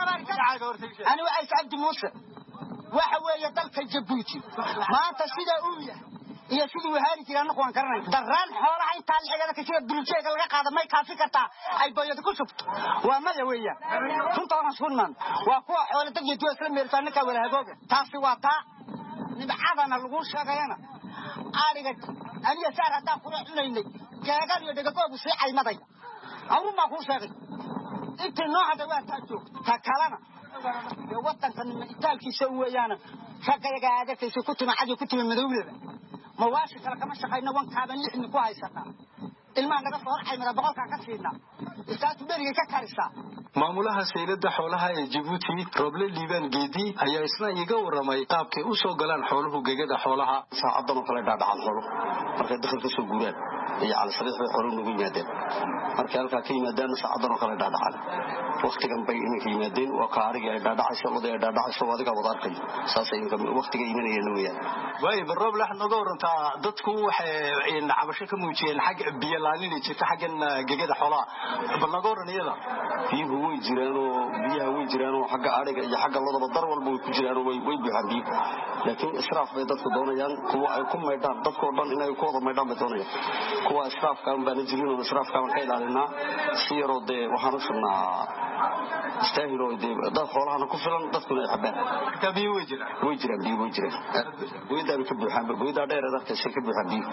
أنا وعيت عبد موسى وحوي يدلك الجبوتي ما أنت سيدا أويا iyo sidii wahaari jiraan qoon karanay daraan xoolaha inta lixigada ka jira bulshada laga qaado may kaafi kartaa ay bayad ku subto waa maya weeya runta aan sunnaan waa kuwa xoolo dad iyo isla meertaan ka wada hagooga taasi waa taa nibcadana lagu sheegayana aariga aniga saar hada qura cunayay gaagan iyo dhagaqoobu si aymaday awu ma ku sheegay inta noohada waa taa joogta ta kalena iyo wadankan itaalkiisa weeyana shaqayaga aadaysa ku timacadi ku timay madowlada مواشي كلا كما شقينا وان كابن لحن كو هيسنا ilmaan laga soo xaymada boqolka ka siina istaatu beriga ka karisa maamulaha saylada xoolaha ee Djibouti Roble Liban Geedi ayaa isna iga waramay qaabkay u soo galaan xooluhu gegada xoolaha saacadan kala dhaadhacan xoolo marka dakhilka soo guuraan iyo cala sariix xoolo nugu yimaadeen marka halka ka yimaadeen saacadan kala dhaadhacan waqtigan bay inay ka yimaadeen waa kaariga ay dhaadhacayso wada ay dhaadhacayso wadiga wada arkay saasay inka waqtiga imanayeen weeyaan way Roble wax naga warantaa dadku waxay cabasho ka muujiyeen xag biyo laalin jirta xagan gegada xoolaha banaga waranayada biyo way jiraan biyaha way jiraan xagga ariga iyo xagga lodaba dar walba way ku jiraan way buuxaan biyo laakiin israaf bay dadku doonayaan kuwa ay ku meedaan dadku dhan inay ku wada meedaan bay doonayaan kuwa israafka baan jirin oo israafka ka ilaalinaa siirode waxaan u sugnaa istaahiro dad xoolaha ku filan dadku ay xabaan ka biyo way jiraan biyo way jiraan wayda ka buuxaan wayda dheer dadka si ka buuxaan biyo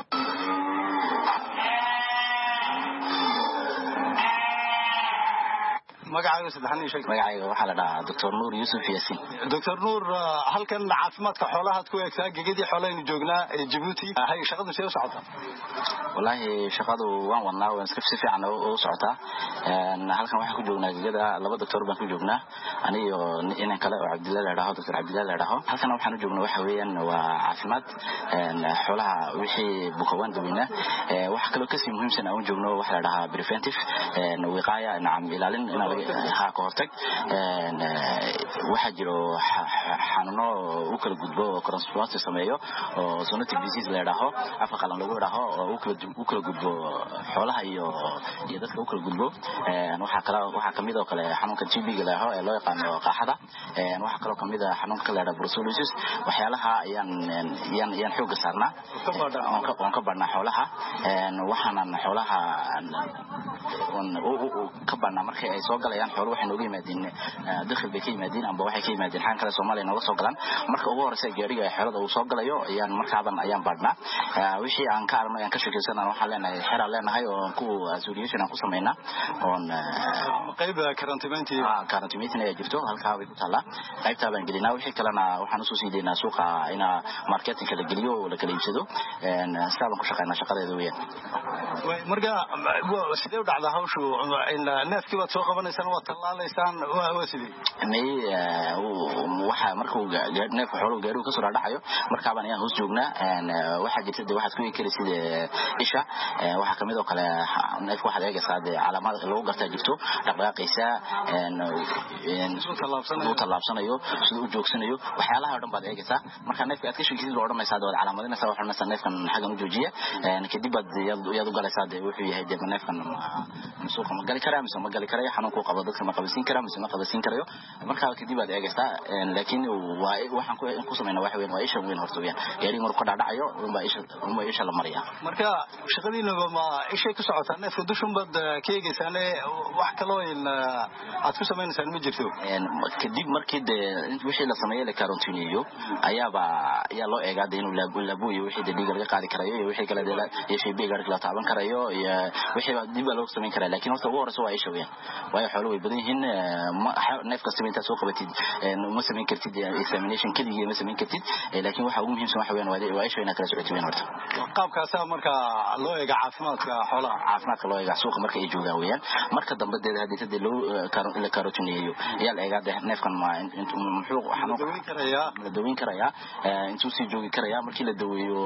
magacaaga saddexan sheeg magacaaga waxa la dhahaa Dr. Nuur Yusuf Yaasin Dr. Nuur halkan caafimaadka xoolaha ku eegtaa gegadii xoolaha joognaa ee Djibouti hay shaqadu soo socota wallahi shaqadu waan wadnaa waan iska si fiican oo socota halkan waxaan ku joognaa gegada laba doctor baan ku joognaa aniyo inaan kale oo Cabdillah la dhaho Dr. Cabdillah la dhaho halkan waxaan u joognaa waxa weeyaan waa caafimaad xoolaha wixii bukaan daweyna waxa kale oo ka sii muhiimsan aan joogno waxa la dhahaa preventive wiqaaya nacam ilaalin ها كورتك واحد جرو حنونو وكل جدبو كرنسبات سمايو وزونتك ديزيز لا راهو أفقال لو راهو وكل جدبو حولها يدك وكل جدبو وحا كميدا وكلا حنون كتيبي جلاهو اللي يقام قاحدة وحا كميدا حنون كلا بروسولوسيس وحيالها ين حوج صارنا ونكبرنا حولها وحنا حولها ونكبرنا مركي أي سوق ayaan xoolo waxay nooga yimaadeen dakhil bay ka yimaadeen amba waxay ka yimaadeen xan kale Soomaaliya nooga soo galaan marka ugu horeysa gaariga ay xeelada uu soo galayo ayaan markaaban ayaan baadhnaa wixii aan ka armay aan ka shaqeysanahay waxaan leenahay xeer leenahay oo ku association aan ku sameeynaa oo qayb karantiimeyntii ay jirto halka way ku taala qaybta baan gelinaa wixii kalena waxaan u soo siideynaa suuqa ina marketing kala geliyo oo la kala iibsado sabab ku shaqeynaa shaqadeeda weeyaan marka sidee u dhacdaa hawshu in neefkii waad soo qabanaysaa وتلاليسان واسدي مي وح waxa markuu neefka xooluhu gaarigu ka soo dhacayo marka baan ayaan hoos joognaa waxa jirta waxaad ku kari sida isha waxa kamid oo kale neefka waxa laga saade calaamad lagu gartaa jirto dhaqdhaqaaqaysa uu tallaabsanayo sidoo uu joogsanayo waxyaalaha oo dhan baad eegaysaa marka neefka aad ka shaqeysid loo dhamaysaa oo calaamadinaysa waxa nasa neefkan xagan u joojiya kadib baad yaad u galaysaa wuxuu yahay neefkan suuqa ma gali karaa mise ma gali karayo xanuunku qabo dadka ma qabasiin karaa mise ma qabasiin karayo marka kadib baad eegaysaa laakiin waxaan ku sameynaa waxa weyn waa isha weyn horta weeyaan gaari markuu ka dhacayo uma isha la mariya marka shaqadiina ma isha ku socotaa neefka dushun baad ka eegaysaan wax kale oo aad ku sameynaysaa ma jirto kadib markii wixii la sameeyay la karantiiniyo ayaa loo eegaa inuu laabuyo wixii dhiig laga qaadi karayo iyo wixii kale iyo shay biiga la taaban karayo iyo wixii dib loo sameyn karaa laakiin horta ugu horeysa waa isha weeyaan waayo xooluhu way badan yihiin neefka sameynta soo qabatid ma sameyn kartid examination kaliya ma sameyn kartid laakiin waxa ugu muhiimsan waxa weeyaan waa isha inaa kala socotiin horta qaabkaas marka loo eega caafimaadka xoolaha loo eega suuqa marka ay joogaan weeyaan marka dambe hadii loo karantiiniyo ayaa la eegaa neefkan ma muxuu la daweyn karayaa intuu sii joogi karayaa markii la daweeyo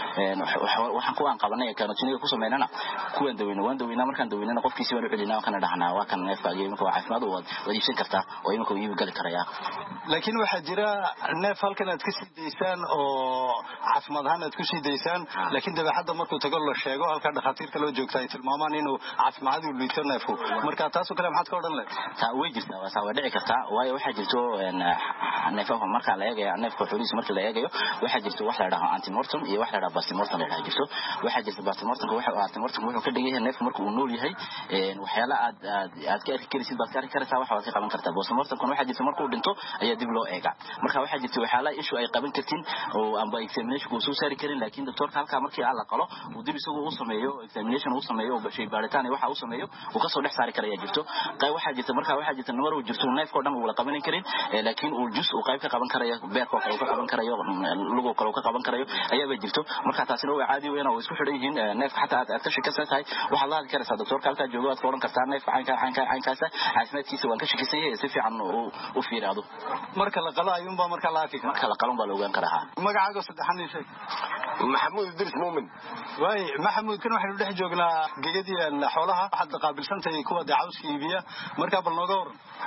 waxaan ku aan qabanay karantiiniga ku sameynana kuwan daweynaa markaan daweynana qofkiisa waan u celinaa kana dhaxnaa waa kan neefka iminka waa caafimaad oo wadiibsan kartaa oo iminka uu gali karayaa laakiin waxa jira neef halkan aad ka sii daysaan oo caafimaad ahaan aad ku sii daysaan laakiin dabeecadda markuu tago la sheego halka dhakhaatiirta loo joogta ay tilmaamaan inuu caafimaad u liito neefku marka taas oo kale maxaad ka odhan lahayd taa way jirtaa waa dhici kartaa waayo waxa jirto neefka marka la eegayo neefka xoolihiisa marka la eegayo waxa jirto wax la yiraahdo antemortem iyo wax la yiraahdo postmortem la jirto waxa jirto postmortem wuxuu ka dhigayaa neefka marka uu nool yahay waxyaala aad ka arki karaysid baad ka arki karaysaa waxa ka qaban kartaa postmortem waxa jirto marka uu dhinto ayaa dib loo eega marka waxa jirto waxyaala ishu ay qaban kartiin oo amba examination uu soo saari karin laakiin doctorka halka markii aan la qalo uu dib isagu u sameeyo examination uu sameeyo oo shay baaritaan waxa uu sameeyo uu ka soo dhex saari karayaa jirto qayb waxa jirto marka waxa jirto number uu jirto neefka dhan uu la qaban karin laakiin uu jus uu qayb ka qaban karayo beerka uu ka qaban karayo lugu kale uu ka qaban karayo ayaa jirto marka taasina waa caadi weyn oo isku xidhan yihiin neefka xataa aad ka shakaysan waxa la heli karaysaa doctorka halka joogo aad qoran kartaa neefka caynkaas caafimaadkiisa waan ka shakaysan yahay si fiican u fiiraado marka la qalo ayuun baa marka la arki marka la qalo baa la ogaan karaa magacaaga saddexan sheeg maxamuud idris muumin way maxamuud kan waxaynu dhex joognaa gegadii xoolaha waxaad qaabilsantay kuwa cawska iibiya marka bal nooga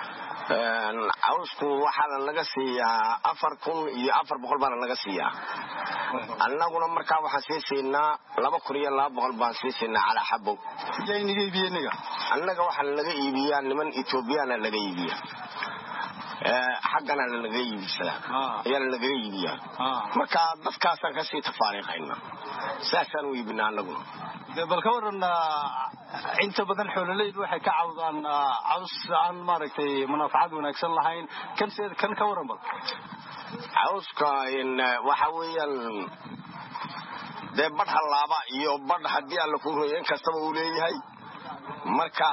waran cawsku waxaa laga siiyaa 4,000 iyo 400 baa laga siiyaa annaguna markaa waxaan sii siinaa 2,200 baan sii siinaa cala xabo yayniga iibiyeenaga annaga waxaa laga iibiyaa niman Ethiopiana laga iibiyaa xaqana laga iibsada ayaa laga iibiyaa marka dadkaasaan ka sii tafaariqayna saasaan u iibinaa annagu bal ka waran inta badan xoolalaydu waxay ka caawdaan caws aan maaragtay munaafacad wanaagsan lahayn kan ka waran bal cawska waxa weeyaan dee badh halaaba iyo badh haddii aan la ku rooyen kastaba uu leeyahay marka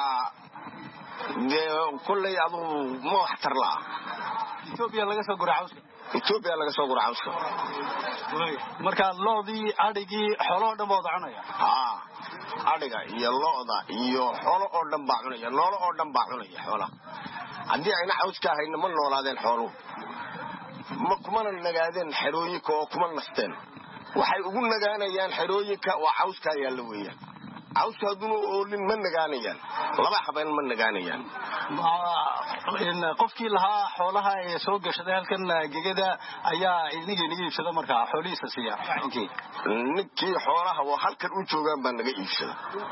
dee kulley aduu ma waxtar laha Ethiopia laga soo guray cawska Ethiopia laga soo guray cawska marka loodii adhigii xoolo dhan baa cunaya adhiga iyo looda iyo xoolo oo dhan baa cunaya noolo oo dhan baa cunaya xoolaha haddii ayna cawska hayna ma noolaadeen xooluhu ma kumana nagaadeen xerooyinka oo kuma nasteen waxay ugu nagaanayaan xerooyinka oo cawska yaalla weeyaan cawska hadduu oolin ma nagaanayaan laba habeen ma nagaanayaan qofkii lahaa xoolaha ee soo gashaday halkan gegada ayaa inaga iibsada markaa xoolihiisa siiya ninkii xoolaha oo halkan u joogaan baa naga iibsada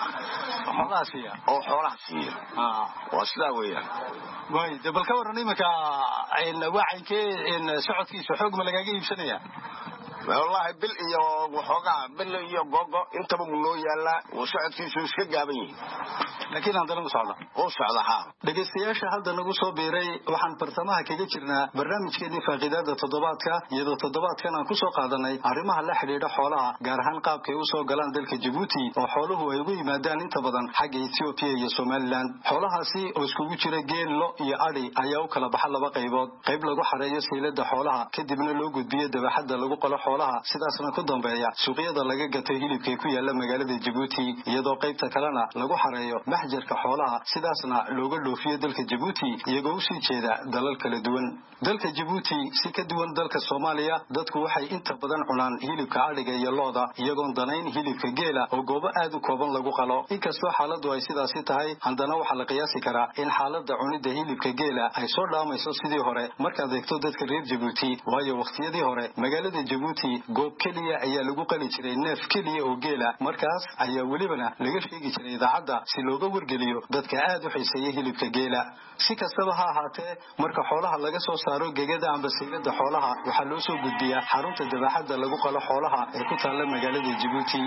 xoolaha siiya waa sidaa weeyaan way bal ka waran iminka wacankee socodkiisa xoog ma lagaaga iibsanaya والله بل iyo waxooga bal iyo gogo intaba noo yaala socodkiisu iska gaaban yihiin laakiin aan dalmo socda dhageystayaasha hadda nagu soo biiray waxaan bartamaha kaga jirnaa barnaamijkeedii faaqiidada toddobaadka iyadoo toddobaadkan aan ku soo qaadanay arrimaha la xiriira xoolaha gaar ahaan qaabka ay u soo galaan dalka Djibouti oo xooluhu ay ugu yimaadaan inta badan xagga Ethiopia iyo Somaliland xoolahaasi oo iskugu jira geel lo iyo ari ayaa u kala baxa laba qaybood qayb lagu xareeyo seelada xoolaha kadibna loo gudbiyo dabaxada lagu qalo xoolaha sidaasna ku dambeeya suuqyada laga gatay hilibka ku yaala magaalada Djibouti iyadoo qaybta kalena lagu xareeyo maxjarka xoolaha sidaasna looga dhoofiyo dalka Djibouti iyagoo u sii jeeda dalal kala duwan dalka Djibouti si ka duwan dalka Soomaaliya dadku waxay inta badan cunaan hilibka adhiga iyo looda iyagoo danayn hilibka geela oo goobo aad u kooban lagu qalo inkastoo xaaladdu ay sidaasi tahay haddana waxa la qiyaasi karaa in xaaladda cunida hilibka geela ay soo dhaamayso sidii hore markaad eegto dadka reer Djibouti waayo waqtiyadii hore magaalada Djibouti goob kaliya ayaa lagu qali jiray neef kaliya oo geela markaas ayaa welibana laga sheegi jiray idaacadda si looga wargeliyo dadka aad u xiiseeya hilibka geela si kastaba ha ahaatee marka xoolaha laga soo saaro gegada amba saylada xoolaha waxaa loo soo gudbiyaa xarunta dabaxadda lagu qalo xoolaha ee ku taalla magaalada Djibouti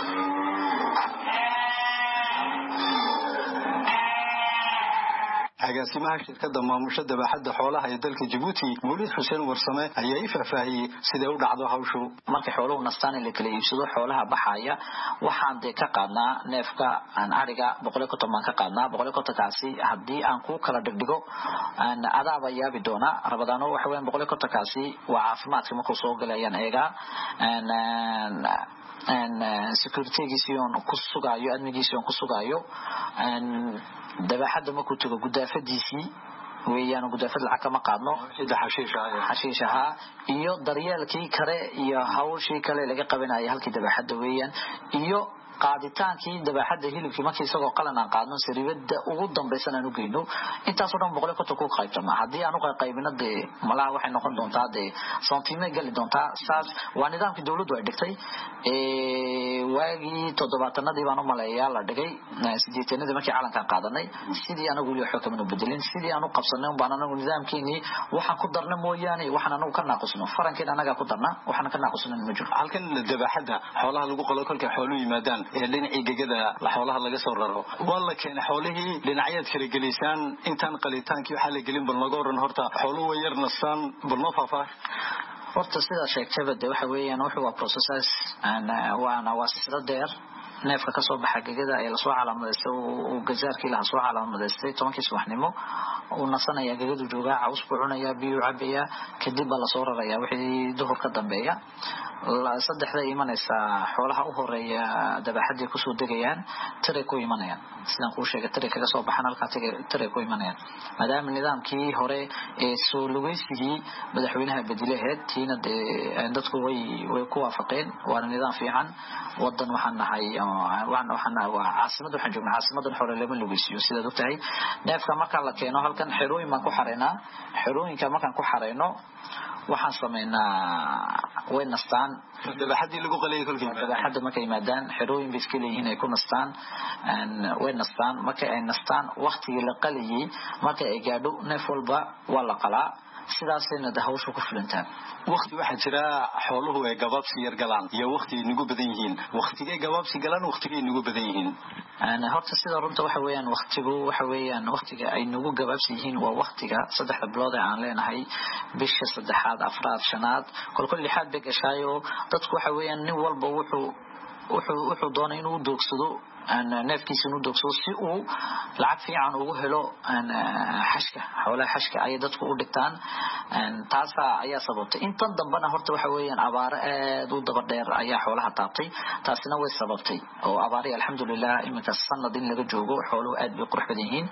agaasimaha shirkadda maamusha dabaxadda xoolaha ee dalka Djibouti Mawlid Xuseen Warsame ayaa i faahfaahiyay sida u dhacdo hawshu markay xooluhu nastaan la kala iibsado xoolaha baxaya waxaan ka qaadnaa neefka aan ariga 150 ka qaadnaa 150 kaasi hadii aan ku kala dhigdhigo aan adaaba yaabi doona rabadaano waxa weyn 150 kaasi waa caafimaadka markuu soo galayaan eega securitygiisiyoon ku sugayo admigiisiyoon ku sugayo dabaxadda markuu tago gudaafadiisii weeyaan gudaafad lacag kama qaadno sida xashiishaha iyo daryeelkii kale iyo hawshii kale laga qabanayay halkii dabaxadda weeyaan iyo qaaditaankii dabaxadda hilibkii markii isagoo qalan aan qaadno sariibada ugu dambaysan aan u geyno intaas oo dhan 150 ku qaybtama hadii aan u qaybino malaha waxay noqon doontaa sentime gali doontaa saas waa nidaamkii dawladdu ay dhigtay waagii 70-nadii baan u maleeyaa la dhigay 80-nadii markii calanka qaadanay sidii anagu wali waxa kamid bedelin sidii aan u qabsanay baan anagu nidaamkeenii waxaan ku darnay mooyaane waxaan anagu ka naaqusno farankeena anaga ku darna waxaan ka naaqusnay ma jiro halkan dabaxadda xoolaha lagu qalo kolka xooluhu yimaadaan ee dhinacii gegada xoolaha laga soo raro walla keen xoolihii dhinacyada kala galisaan intaan qalitaankii waxa la gelin bal laga oran horta xooluhu way yar nastaan bal ma faafaa horta sida sheegtay waxa weeyaan waa process waana waasida dheer neefka ka soo baxa gegada ay la soo calaamadeystay oo gazaarkii la soo calaamadeystay 10 subaxnimo oo nasanaya gegadu jooga caws ku cunaya biyo cabaya kadib la soo raraya wixii duhur ka dambeeya la saddexda imanaysa xoolaha u horeeya dabaxadii ku soo degayaan tire ku imanayaan sidaan ku sheegay tire kaga soo baxan halka tire ku imanayaan maadaama nidaamkii hore ee soo lugaysigii madaxweynaha badilaheed tiina dadku way ku waafaqeen waa nidaam fiican wadan waxaan nahay waxaan caasimada waxaan joognaa caasimadan xoolo lama lugaysiyo sida u tahay neefka marka la keeno halkan xerooyin ma ku xareena xerooyinka markaan ku xareeno waxaan sameynaa way nastaan dabaxadii lagu qalay kulkii dabaxadda markay yimaadaan xerooyin bay iska leeyihiin ay ku nastaan way nastaan marka ay nastaan waqtigii la qaliyay marka ay gaadho neef walba waa la qalaa sidaasina hawshu ku filantaan waqti waxa jira xooluhu ay gabaabsi yar galaan iyo waqti nagu badan yihiin waqtigay gabaabsi galaan waqtigay nagu badan yihiin ana horta sida runta waxa weeyaan waqtiga ay nagu gabaabsi yihiin waa waqtiga 3 bilood ee aan leenahay bisha 3aad 4aad 5aad kulkul lixaad bay gashaayo dadku waxa weeyaan nin walba wuxuu doonay inuu doogsado neefkiisa inuu doogsado si uu lacag fiican ugu helo xoolaha xashka ay dadku u dhigtaan taas ayaa sababtay intan dambana horta waxa weeyaan abaaro aad u daba dheer ayaa xoolaha taabtay taasina way sababtay oo abaari alxamdulillah iminka sanad in laga joogo xooluhu aad bay qurux badan yihiin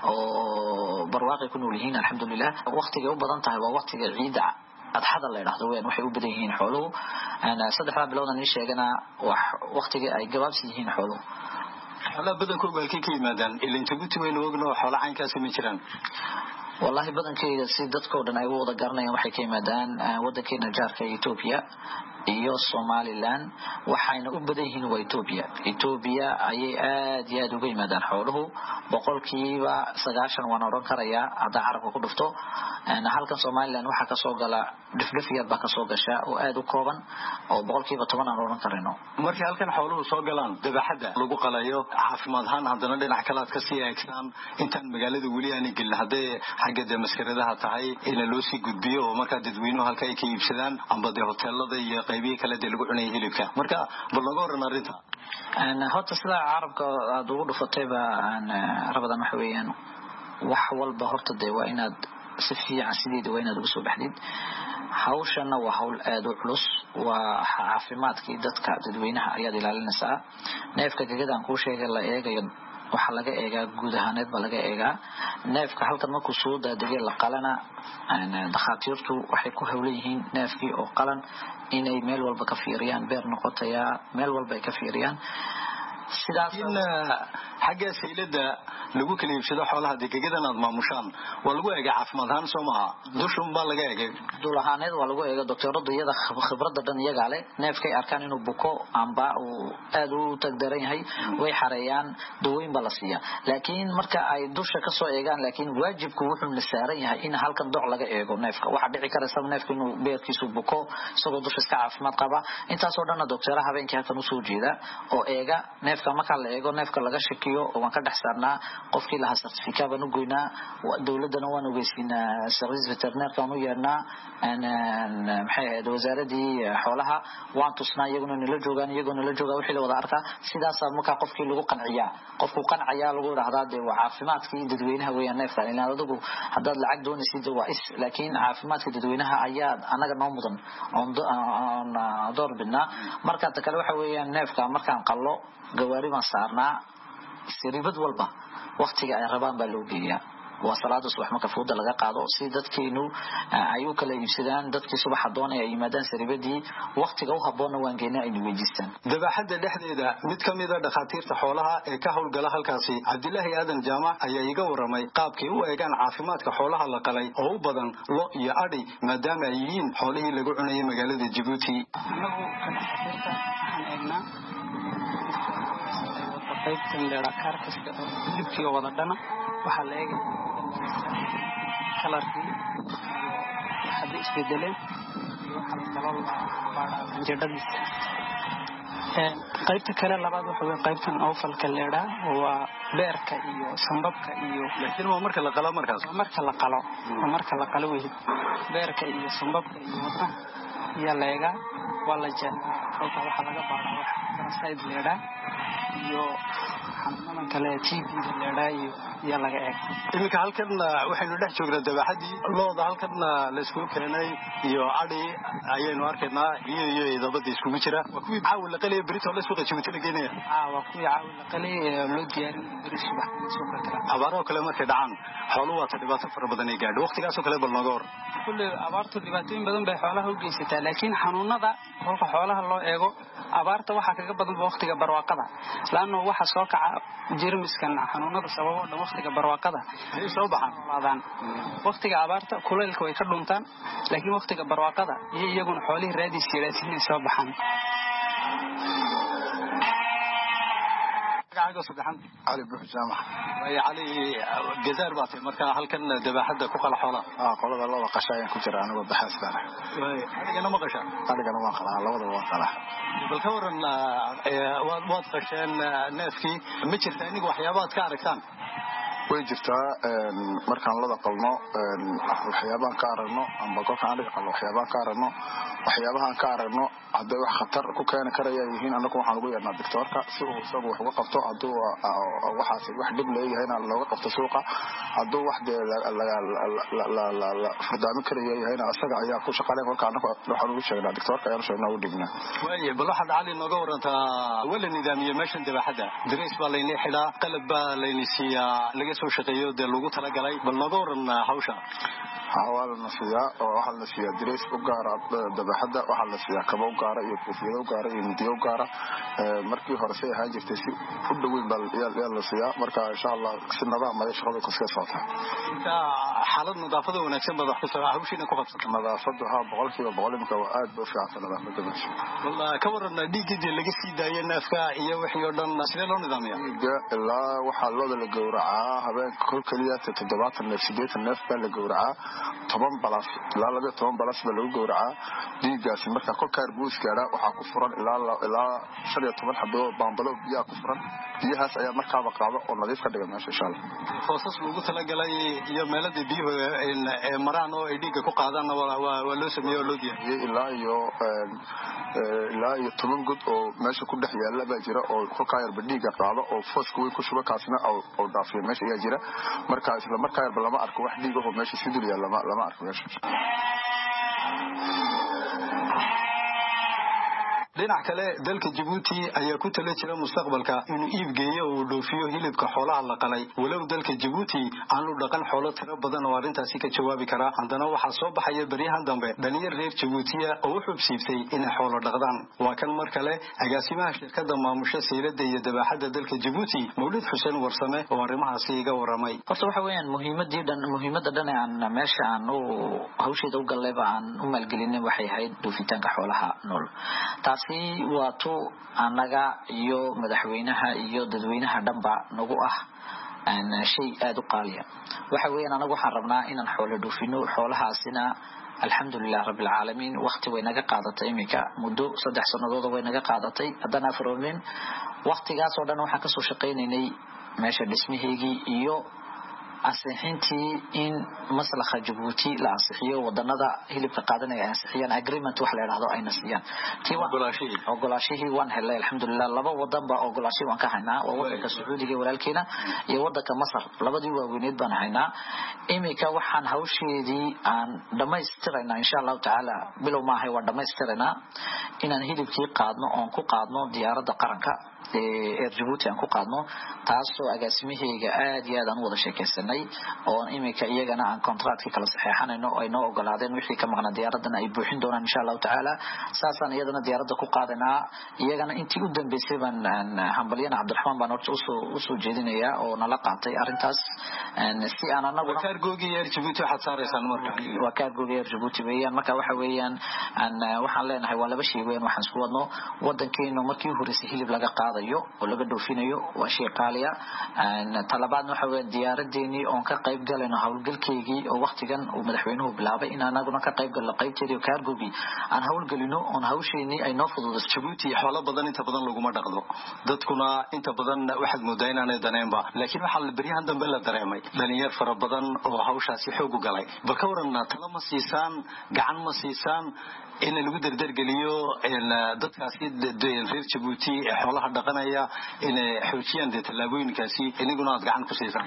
oo barwaaqi ku nool yihiin alxamdulillah waqtiga u badan tahay waa waqtiga ciida adxada la yiraahdo waxay u badan yihiin xooluhu ana 3 bilood aan sheegana waqtiga ay gabaabsi yihiin xooluhu xoolaha badankooda ay ka yimaadaan ilaa Djibouti way noogno xoolo caynkaas ma jiraan wallahi badankeyda si dadkoo dhan ay wada garanayaan waxay ka yimaadaan wadankeena jaarka Ethiopia iyo Somaliland waxayna u badan yihiin waa Ethiopia ayay aad iyo aad uga yimaadaan xooluhu boqolkiiba 90 waan oran karayaa hada carabka ku dhufto halkan Somaliland waxa ka soo gala dhifdhifiyad ba ka soo gasha oo aad u kooban oo boqolkiiba 10 aan oran karino markii halkan xooluhu soo galaan dabaxadda lagu qalayo caafimaad ahaan hadana dhinac kale aad ka sii eegtaan intaan magaalada wali aan gelin haday xagga maskaradaha tahay in loo sii gudbiyo marka dadweynuhu halka ay ka iibsadaan amba hoteelada iyo qaybiye kala lagu cunay hilibka marka bal laga waran arinta horta sida carabka aad ugu dhufatay ba rabadaan waxa weeyaan wax walba horta waa inaad si fiican sideeda waa inaad uga soo baxdid hawshana waa hawl aad u culus waa caafimaadkii dadka dadweynaha ayaad ilaalinaysaa neefka gegadaan kuu sheegay la eegayo waxa laga eegaa guud ahaaneed ba laga eegaa neefka halkan markuu soo daadegay la qalana dhakhaatiirtu waxay ku hawlan yihiin neefkii oo qalan inay meel walba ka fiiriyaan beer noqotaya meel walba ay ka fiiriyaan sidaas xagga saylada lagu kala iibsado xoolaha deegadan aad maamushaan waa lagu eegay caafimaad ahaan Soomaha dushum baa laga eegay dul ahaaneed waa lagu eegay doctoradu iyada khibrada dhan iyaga leh neefkay arkaan inuu buko amba uu aad u tagdaran yahay way xareeyaan dawooyin baa la siiyaa laakiin marka ay dusha ka soo eegaan laakiin waajibku wuxuu la saaran yahay in halkan doc laga eego neefka waxa dhici karaysa neefka inuu beerkiisu buko isagoo dusha iska caafimaad qaba intaas oo dhan doctoraha habeenkii halkan u soo jeeda oo eega neefka marka la eego neefka laga shakiyo oo waan ka dhaxsaarnaa qofkii laha certificate baan u goynaa dawladana waan ogeysiinaa service veterinary kan u yeernaa maxay ahayd wasaaradii xoolaha waan tusnaa iyaguna nala joogaan wixii la wada arkaa sidaas marka qofkii lagu qanciyaa qofku qanciyaa lagu raahdaa de waa caafimaadkii dadweynaha weeyaan neefka ilaa adigu hadaad lacag doonaysid waa laakiin caafimaadka dadweynaha ayaa anaga noo mudan on door bidnaa marka kale waxa weeyaan neefka markaan qallo gawaari baan saarnaa siribad walba waqtiga ay rabaan baa loo geeyaa waa salaada subax marka fuuda laga qaado si dadkeenu ay u kala iibsadaan dadkii subax doonay ay yimaadaan siribadii waqtiga u haboon waan geynaa ay weydiistaan dabaxada dhexdeeda mid kamid ah dhakhaatiirta xoolaha ee ka howlgala halkaasi Cabdilaahi Aadan Jaamac ayaa iga waramay qaabkii u eegaan caafimaadka xoolaha la qalay oo u badan lo iyo adhi maadaama ay yihiin xoolihii lagu cunayay magaalada Djibouti qaybtan leeyahay karkaska dibkiga wada dhana waxa la eegay kalarkii hadii isbedeleen waxa la kala baadhaa jadadiisa qaybta kale labaad waxa weey qaybtan awfalka leeyahay waa beerka iyo sambabka iyo laakiin waa marka la qalo marka la qalo weey beerka iyo sambabka iyo wadnaha iyo leega waa la jeexaa halka waxa laga baadhaa wax parasite leeyahay iyo xanuunadan kale TB leeyahay iyo laga eeg iminka halkan waxaynu dhex joognaa dabaxadii looda halkan la isku keenay iyo adhi ayaynu arkaynaa iyo idabada isku jira waa kuwii caaw la qalay berito la isku qajibtay geynaya waa kuwii caaw la qalay loo diyaarin berito subax soo kala abaaro kale markay dhacaan xooluhu waa dhibaato fara badan ay gaadho waqtigaas oo kale bal nooga hor kulli abaartu dhibaatooyin badan bay xoolaha u geysataa laakiin xanuunada kolka xoolaha loo eego abaarta waxa kaga badan waqtiga barwaaqada laano waxa soo kaca jeermiskan xanuunada sababo dhan waqtiga barwaaqada ay soo baxaan waqtiga abaarta kuleelka way ka dhuntaan laakiin waqtiga barwaaqada iyaguna xoolaha raadis yeelatin soo baxaan علي بن جامع way علي جزائر baatay marka halkan dabaxada ku qala xoolaha qolada loo qashayeen ku jira aniga baxasana way adigana ma qashaa adigana ma qala labada waa qala bal ka waran waad qasheen neefkii ma jirta aniga waxyaabaad ka aragtaan way jirtaa markaan la qalno waxyaabahan ka aragno amba kolkaan aniga qalno waxyaabahan ka aragno waxyaabahan ka aragno haday wax khatar ku keen karaya yihiin anagu waxaan ugu yeernaa doctorka si uu isagu wax uga qabto haduu waxaas wax dib leeyahay in looga qabto suuqa haduu wax la furdaami karaya yahay asaga ayaa ku shaqaaleyn kolka anagu waxaan ugu sheegnaa doctorka ayaan sheegnaa u dhigna way bal waxa cali nooga warantaa wala nidaamiye meeshan dabaxada darees baa leeyahay xilaa qalab baa leeyahay laga soo shaqeeyo de lagu tala galay bal nooga waran hawsha حوالي نصيا وحال نصيا دريس وقارة دبحدة وحال نصيا كبا وقارة يكوفية وقارة يمدية وقارة مركي هرسية هاي جفتسي فد وين بال يال نصيا مركا إن شاء الله سنضاء ما يشغل كسكة صوتها حالة نظافة ونكسب نظافة سواء هو شيء نكوفت نظافتها بقولك وبقولك وقاد بوفي عطا نظافة دمشق والله كور دي جدي اللي قسي دايا نافكا إيا وحي ودن نسلين لون نظامية إلا وحال لوضا لقورعا هبين كل كليات تدبات النفسيات النفكا لقورعا 10 balas ilaa 12 balas baa lagu gowracaa dhiigaasi marka kolkaar buu iskaaraa waxaa ku furan ilaa 15 xabo baambalo biyaha ku furan biyahaas ayaa markaaba qaado oo nadiif ka dhiga meesha insha Allah foosas lagu talagalay iyo meeladii biyuhu ee maraan oo ay dhiiga ku qaadaan waa loo sameeyo loo diyaariyay ilaa iyo 10 god oo meesha ku dhex yaala baa jira oo kolkaar dhiiga qaado oo foosku way ku shuba kaasna oo dhaafiyo meesha ayaa jira marka isla markaa lama arko wax dhiig oo meesha sidoo yaala lama arko meesha dhinaca kale dalka Djibouti ayaa ku tala jira mustaqbalka inuu iib geeyo oo dhoofiyo hilibka xoolaha la qalay walow dalka Djibouti aan u dhaqan xoolo tiro badan oo arintaasi ka jawaabi kara haddana waxa soo baxaya bariyahan dambe dhalinyar reer Djibouti oo wuxuu siibtay in xoolo dhaqdaan waa kan mar kale agaasimaha shirkadda maamusha saylada iyo dabaxada dalka Djibouti Mawlid Xuseen Warsame oo arrimahaasi iga waramay horta waxa weeyaan muhiimadda dhan aan meesha aan hawsheeda u gallayba aan u maalgelinay waxay ahayd dhoofitaanka xoolaha nool wato anaga iyo madaxweynaha iyo dadweynaha dhanba nagu shay aad u qaaliya waxa weeyaan anagu waxaan rabnaa inaan xoolo dhoofino xoolahaasina alxamdulilah rabbil caalamiin waqti way naga qaadatay imika muddo 3 sanadood way naga qaadatay haddana afroomin waqtigaas oo dhan waxaan ka soo shaqeynay meesha dhismaheegii iyo ansixintii in maslaxa Djibouti la ansixiyo wadanada hilibka qaadanaya ansixiyaan agreement wax la yiraahdo ay nasiyaan tii ogolaashihii waan helay alxamdulilah laba wadan ba ogolaashi waan ka haynaa oo wadanka Sacuudiga walaalkeena iyo wadanka Masar labadii waaweyned baan haynaa imika waxaan hawsheedii aan dhamaystirayna insha Allah taala bilow ma hay waa dhamaystirayna inaan hilibkii qaadno oo ku qaadno diyaaradda qaranka ee Djibouti aan ku qaadno taasoo agaasimahayga aad iyo aad aan wada sheekaysanay oo imika iyagana aan contract kala saxeexanayno oo ay noo ogolaadeen wixii ka maqnaa diyaaradana ay buuxin doonaan insha Allah taala saasan iyadana diyaaradda ku qaadanaa iyagana intii u dambeysay baan hambaliyana Cabdiraxmaan baan horta u soo jeedinaya oo nala qaatay arintaas si aan anagu kaargooga ee Djibouti waxaad saaraysan marka waa kaargooga ee Djibouti weeyaan marka waxa weeyaan waxaan leenahay waa laba shay weeyaan waxaan isku wadno wadankeena markii horeysay hilib laga qaadayo oo laga dhoofinayo waa shay qaaliya talabaadna waxa weeyaan diyaaradeeni oo ka qayb galayno hawlgalkeygii oo waqtigan uu madaxweynuhu bilaabay in anaguna ka qayb galno qaybteedii kaargoogi aan hawlgalino oo hawsheeni ay noo fududeyso Djibouti xoolo badan inta badan laguma dhaqdo dadkuna inta badan waxaad moodaa inaanay daneenba laakiin waxa la bariyahan dambe la dareemay dhalinyar fara badan oo hawshaasi xoog u galay balka waranna talo ma siisaan gacan ma siisaan in lagu dardargeliyo dadkaasi reer Djibouti ee xoolaha dhaqanaya in xoojiyaan talaabooyinkaasi inaguna aad gacan ku siisaan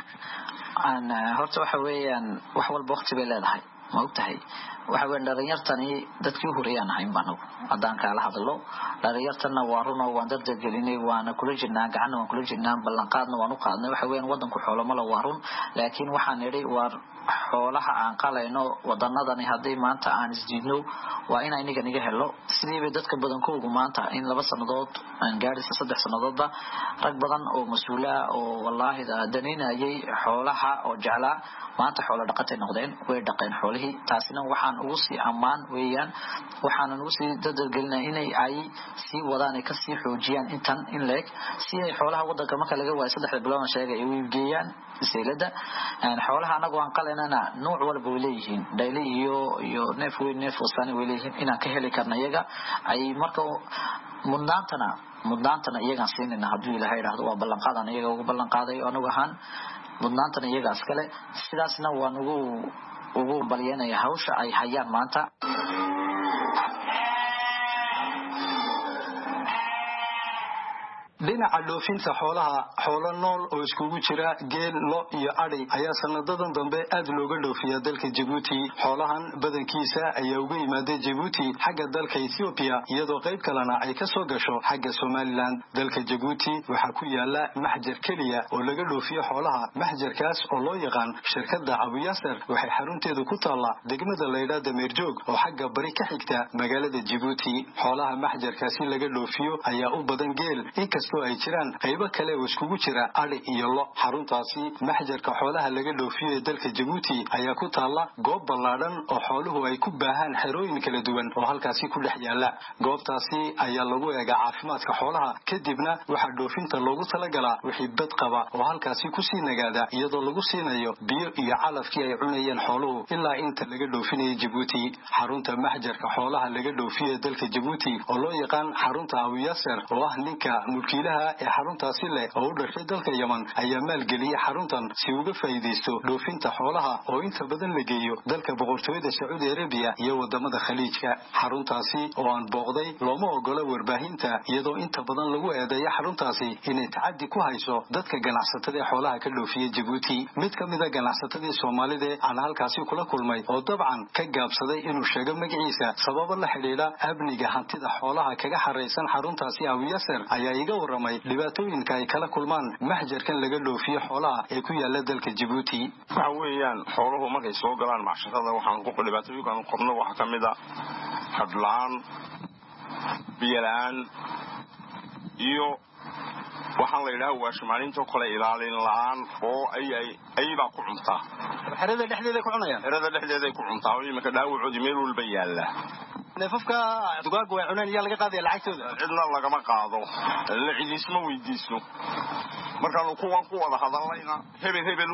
horta waxa weeyaan wax walba waqti bay leedahay ma ogtahay waxa weyn dhalinyartani dadkii horeeyaan ahayn baan hadaan kala hadlo dhalinyartana waa runo waan dardargelinay waana kula jirnaa gacan waan kula jirnaa ballanqaadna waan u qaadnay waxa weyn wadanku xoolo ma la waarun laakiin waxaan nidhi war xoolaha aan qalayno wadanadani hadii maanta aan isdiidno waa in ayniga niga helo sidii dadka badankoodu maanta in 2 sanadood aan gaaraysa 3 sanadoodba rag badan oo mas'uula oo wallahi daninayay xoolaha oo jecla maanta xoolo dhaqatay noqdeen way dhaqeen xoolihii taasina waxaan ugu sii amaan weeyaan waxaan ugu sii dadalgelinaa inay ay sii wadaan ka sii xoojiyaan intan in leeg si ay xoolaha wadanka marka laga waayo 3 bilood sheegay ay u geeyaan saylada aan xoolaha anagu aan qalanana nooc walba way leeyihiin dhayli iyo neef weyn neef wasani way leeyihiin inaan ka heli karna iyaga ay marka mudnaantana iyaga siinayna haduu Ilaahay raahdo waa ballanqaadan iyaga ugu ballanqaaday anagu ahaan mudnaantana iyaga askale sidaasna waan ugu balyanaya hawsha ay hayaan maanta dhinaca dhoofinta xoolo nool oo iskugu jira geel lo iyo ari ayaa sanadadan dambe aad looga dhoofiyaa dalka Djibouti xoolahan badankiisa ayaa uga yimaada Djibouti xagga dalka Ethiopia iyadoo qayb kalena ay ka soo gasho xagga Somaliland dalka Djibouti waxa ku yaala maxjar kaliya oo laga dhoofiyo xoolaha maxjarkaas oo loo yaqaan shirkadda Abu Yasser waxay xarunteedu ku taala degmada Leydada Meerjoog oo xagga bari ka xigta magaalada Djibouti xoolaha maxjarkaasi laga dhoofiyo ayaa u badan geel inkastoo inkastoo ay jiraan qaybo kale oo iskugu jira ari iyo lo. xaruntaasi maxjarka xoolaha laga dhoofiyo ee dalka Djibouti ayaa ku taala goob ballaadhan oo xooluhu ay ku baahan xerooyin kala duwan oo halkaasi ku dhex yaala. goobtaasi ayaa lagu eegaa caafimaadka xoolaha, kadibna waxaa dhoofinta loogu talagalaa wixii bad qaba oo halkaasi ku sii nagaada iyadoo lagu siinayo biyo iyo calafkii ay cunayeen xooluhu ilaa inta laga dhoofinayay Djibouti. xarunta maxjarka xoolaha laga dhoofiyo ee dalka Djibouti oo loo yaqaan xarunta Abu Yasser oo ah ninka mulkiilaha ee xaruntaasi leh oo u dhashay dalka Yemen ayaa maalgeliyay xaruntan si uga faa'iideysto dhoofinta xoolaha oo inta badan la geeyo dalka boqortooyada Saudi Arabia iyo wadamada Khaliijka. xaruntaasi oo aan booqday looma ogola warbaahinta iyadoo inta badan lagu eedeeyo xaruntaasi inay tacaddi ku hayso dadka ganacsatada ee xoolaha ka dhoofiya Djibouti. mid ka mid ah ganacsatada Soomaalida aan halkaasi kula kulmay oo dabcan ka gaabsaday inuu sheego magaciisa sababo la xiriira amniga hantida xoolaha kaga xareysan xaruntaasi Abu Yasser ayaa iga waramay dhibaatooyinka ay kala kulmaan maxjarkan laga dhoofiyo xoolaha ee ku yaala dalka Djibouti. waxa weeyaan xooluhu markay soo galaan maxsharada waxaan ku dhibaatooyinkan qorno waxa kamid ah hadlaan biyalaan iyo waxaan la yiraahdaa waashmaalinta kale ilaalin la'aan oo ay baa ku cuntaa xerada dhexdeeda ku cunayaan xerada dhexdeeda ku cuntaa oo imika dhaawacoodi meel walba yaala. neefafka dugaag way cunaan iyaa laga qaaday lacagtooda cidna lagama qaado la cidisma weydiiso. markaan kuwan ku wada hadallayna hebel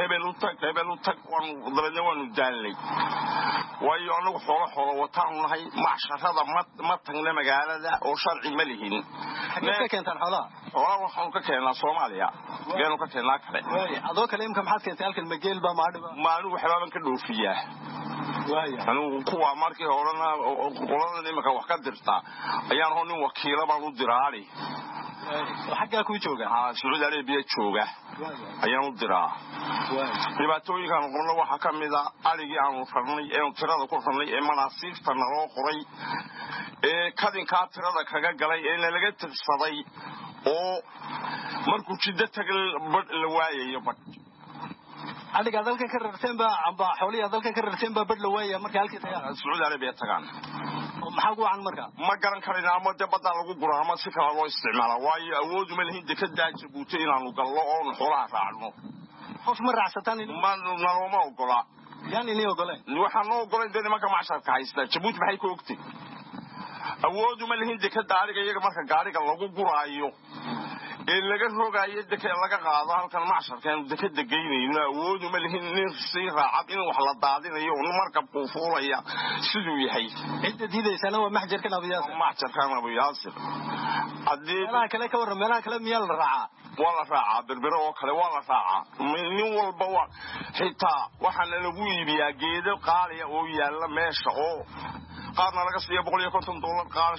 u tag waanu daalnay waayo anagu xoolo wataan nahay maxsharada ma tagna magaalada oo sharci ma lihin. xagee ka keentaan xoolaha waxaan ka keenaa Soomaaliya geenu ka keenaa kale. adoo kale imka maxaad keentay halkan mageel baa maanu waxbaaban ka dhoofiyaa. anu kuwa markii horena qolada imka wax ka dirta ayaan nin wakiilo baan u diraali xagga ku jooga Saudi Arabia jooga ayaan u diraa. dhibaatooyinkan qorno waxa kamid ah arigii aan farnay ee tirada ku farnay ee manaasiifta naloo qoray ee kadinka tirada kaga galay ee laga tirsaday oo markuu jidda tagal la waayayo bad adiga dalka ka rarteen ba amba xooliya dalka ka rarteen ba bad la waayay markii halkii tagaan Saudi Arabia tagaan maxaa ugu wacan marka ma garan karina ama dabada lagu guraa ama si kala loo isticmaala waayo awood uma lahayn dekada Djibouti inaanu gallo oo xoolaha raacno. qof ma raacsataan ma ogola yani ni ogoleen waxaan ogoleen in marka maxsharka haysta Djibouti maxay ku ogtay awood uma lahayn dekada ariga iyaga marka gaariga lagu guraayo ee laga rogaayo dekada laga qaado halkan maxsharkan dekada geynayna awood uma lahayn in si raacab in wax la daadinayo oo marka fuulaya sidoo yahay inta diidaysana waa maxjarkan Abu Yasser meelaha kale ka waran meelaha kale miyaa la raacaa wala raacaa berbero oo kale wala raacaa nin walba waa xitaa waxaan lagu iibiyaa geedo qaaliya oo yaala meesha oo qaarna laga siiyo $150 qaar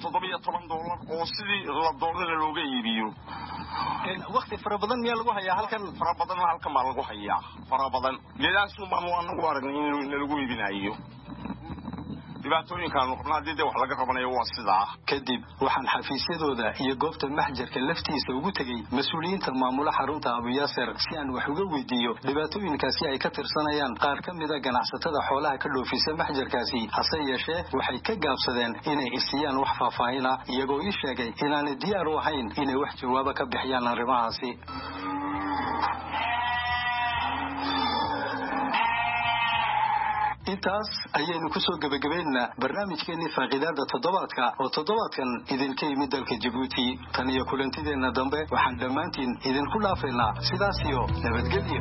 $17 oo sidii la doonay looga iibiyo. waqti fara badan miyaa lagu hayaa halkan baa lagu hayaa fara badan geedaas uma anagu aragnay in lagu iibinayo. dhibaatooyinkan qornaadii wax laga qabanayo waa sidaa. kadib waxaan xafiisyadooda iyo goobta maxjarka laftiisa ugu tagay mas'uuliyiinta maamula xarunta Abu Yasser si aan wax uga weydiiyo dhibaatooyinkaasi ay ka tirsanayaan qaar ka mid ah ganacsatada xoolaha ka dhoofisa maxjarkaasi. hase yeeshee waxay ka gaabsadeen inay isiyaan wax faahfaahin ah iyagoo ii sheegay inaanay diyaar u ahayn inay wax jawaab ka bixiyaan arrimahaasi. intaas ayaynu ku soo gabagabeynaa barnaamijkeennii faaqidaada toddobaadka oo toddobaadkan idinka yimid dalka Djibouti. tan iyo kulantideena dambe waxaan dhammaantiin idinku dhaafaynaa sidaas iyo nabadgelyo.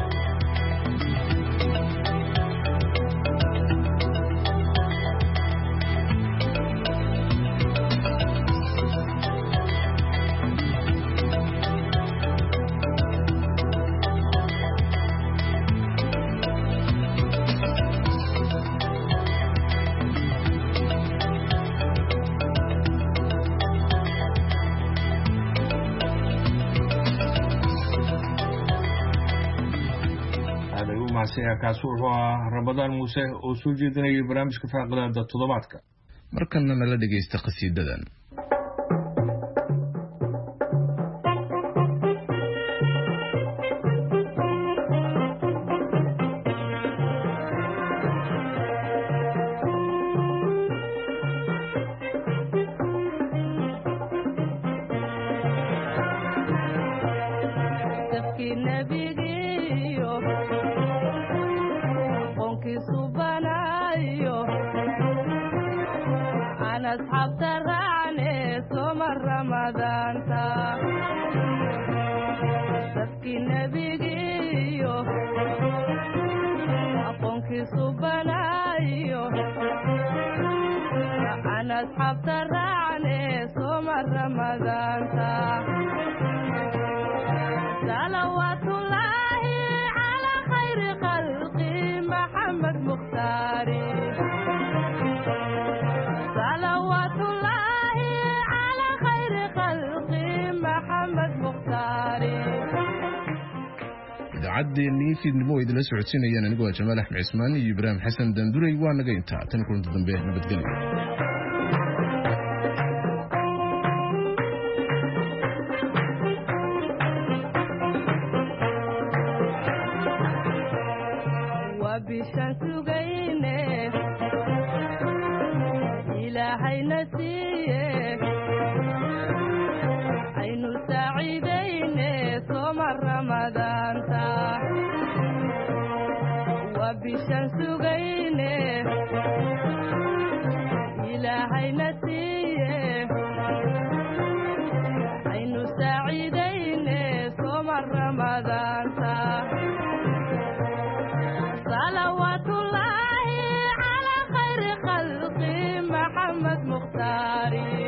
kaas wuxuu ahaa Ramadaan Muuse oo soo jeedinayay barnaamijka faaqidaada toddobaadka. markana nala dhageysta qasiidadan. nebigiyo aqoonkiisu banaayo aan asxaabta raacne sooma ramadaanta dadkii nebigiyo aqoonkiisu banaayo aan asxaabta raacne sooma ramadaanta صلوات الله على خير خلقي محمد مختاري صلوات الله على خير خلقي محمد مختاري idaacaddeennii fiidnimo idinla socodsiinayaan anigoo jamaal axmed cismaan iyo ibraahim xasan daanduray waa naga intaa tan kulanti dambe nabadgelyo bishaan sugayne ilaahayna siiye aynu saaciidayne sooma ramadaanta waa bishaan sugayne ilaahayna siiye aynu saaciidayne sooma ramadaanta صلوات الله على خير خلقي محمد مختاري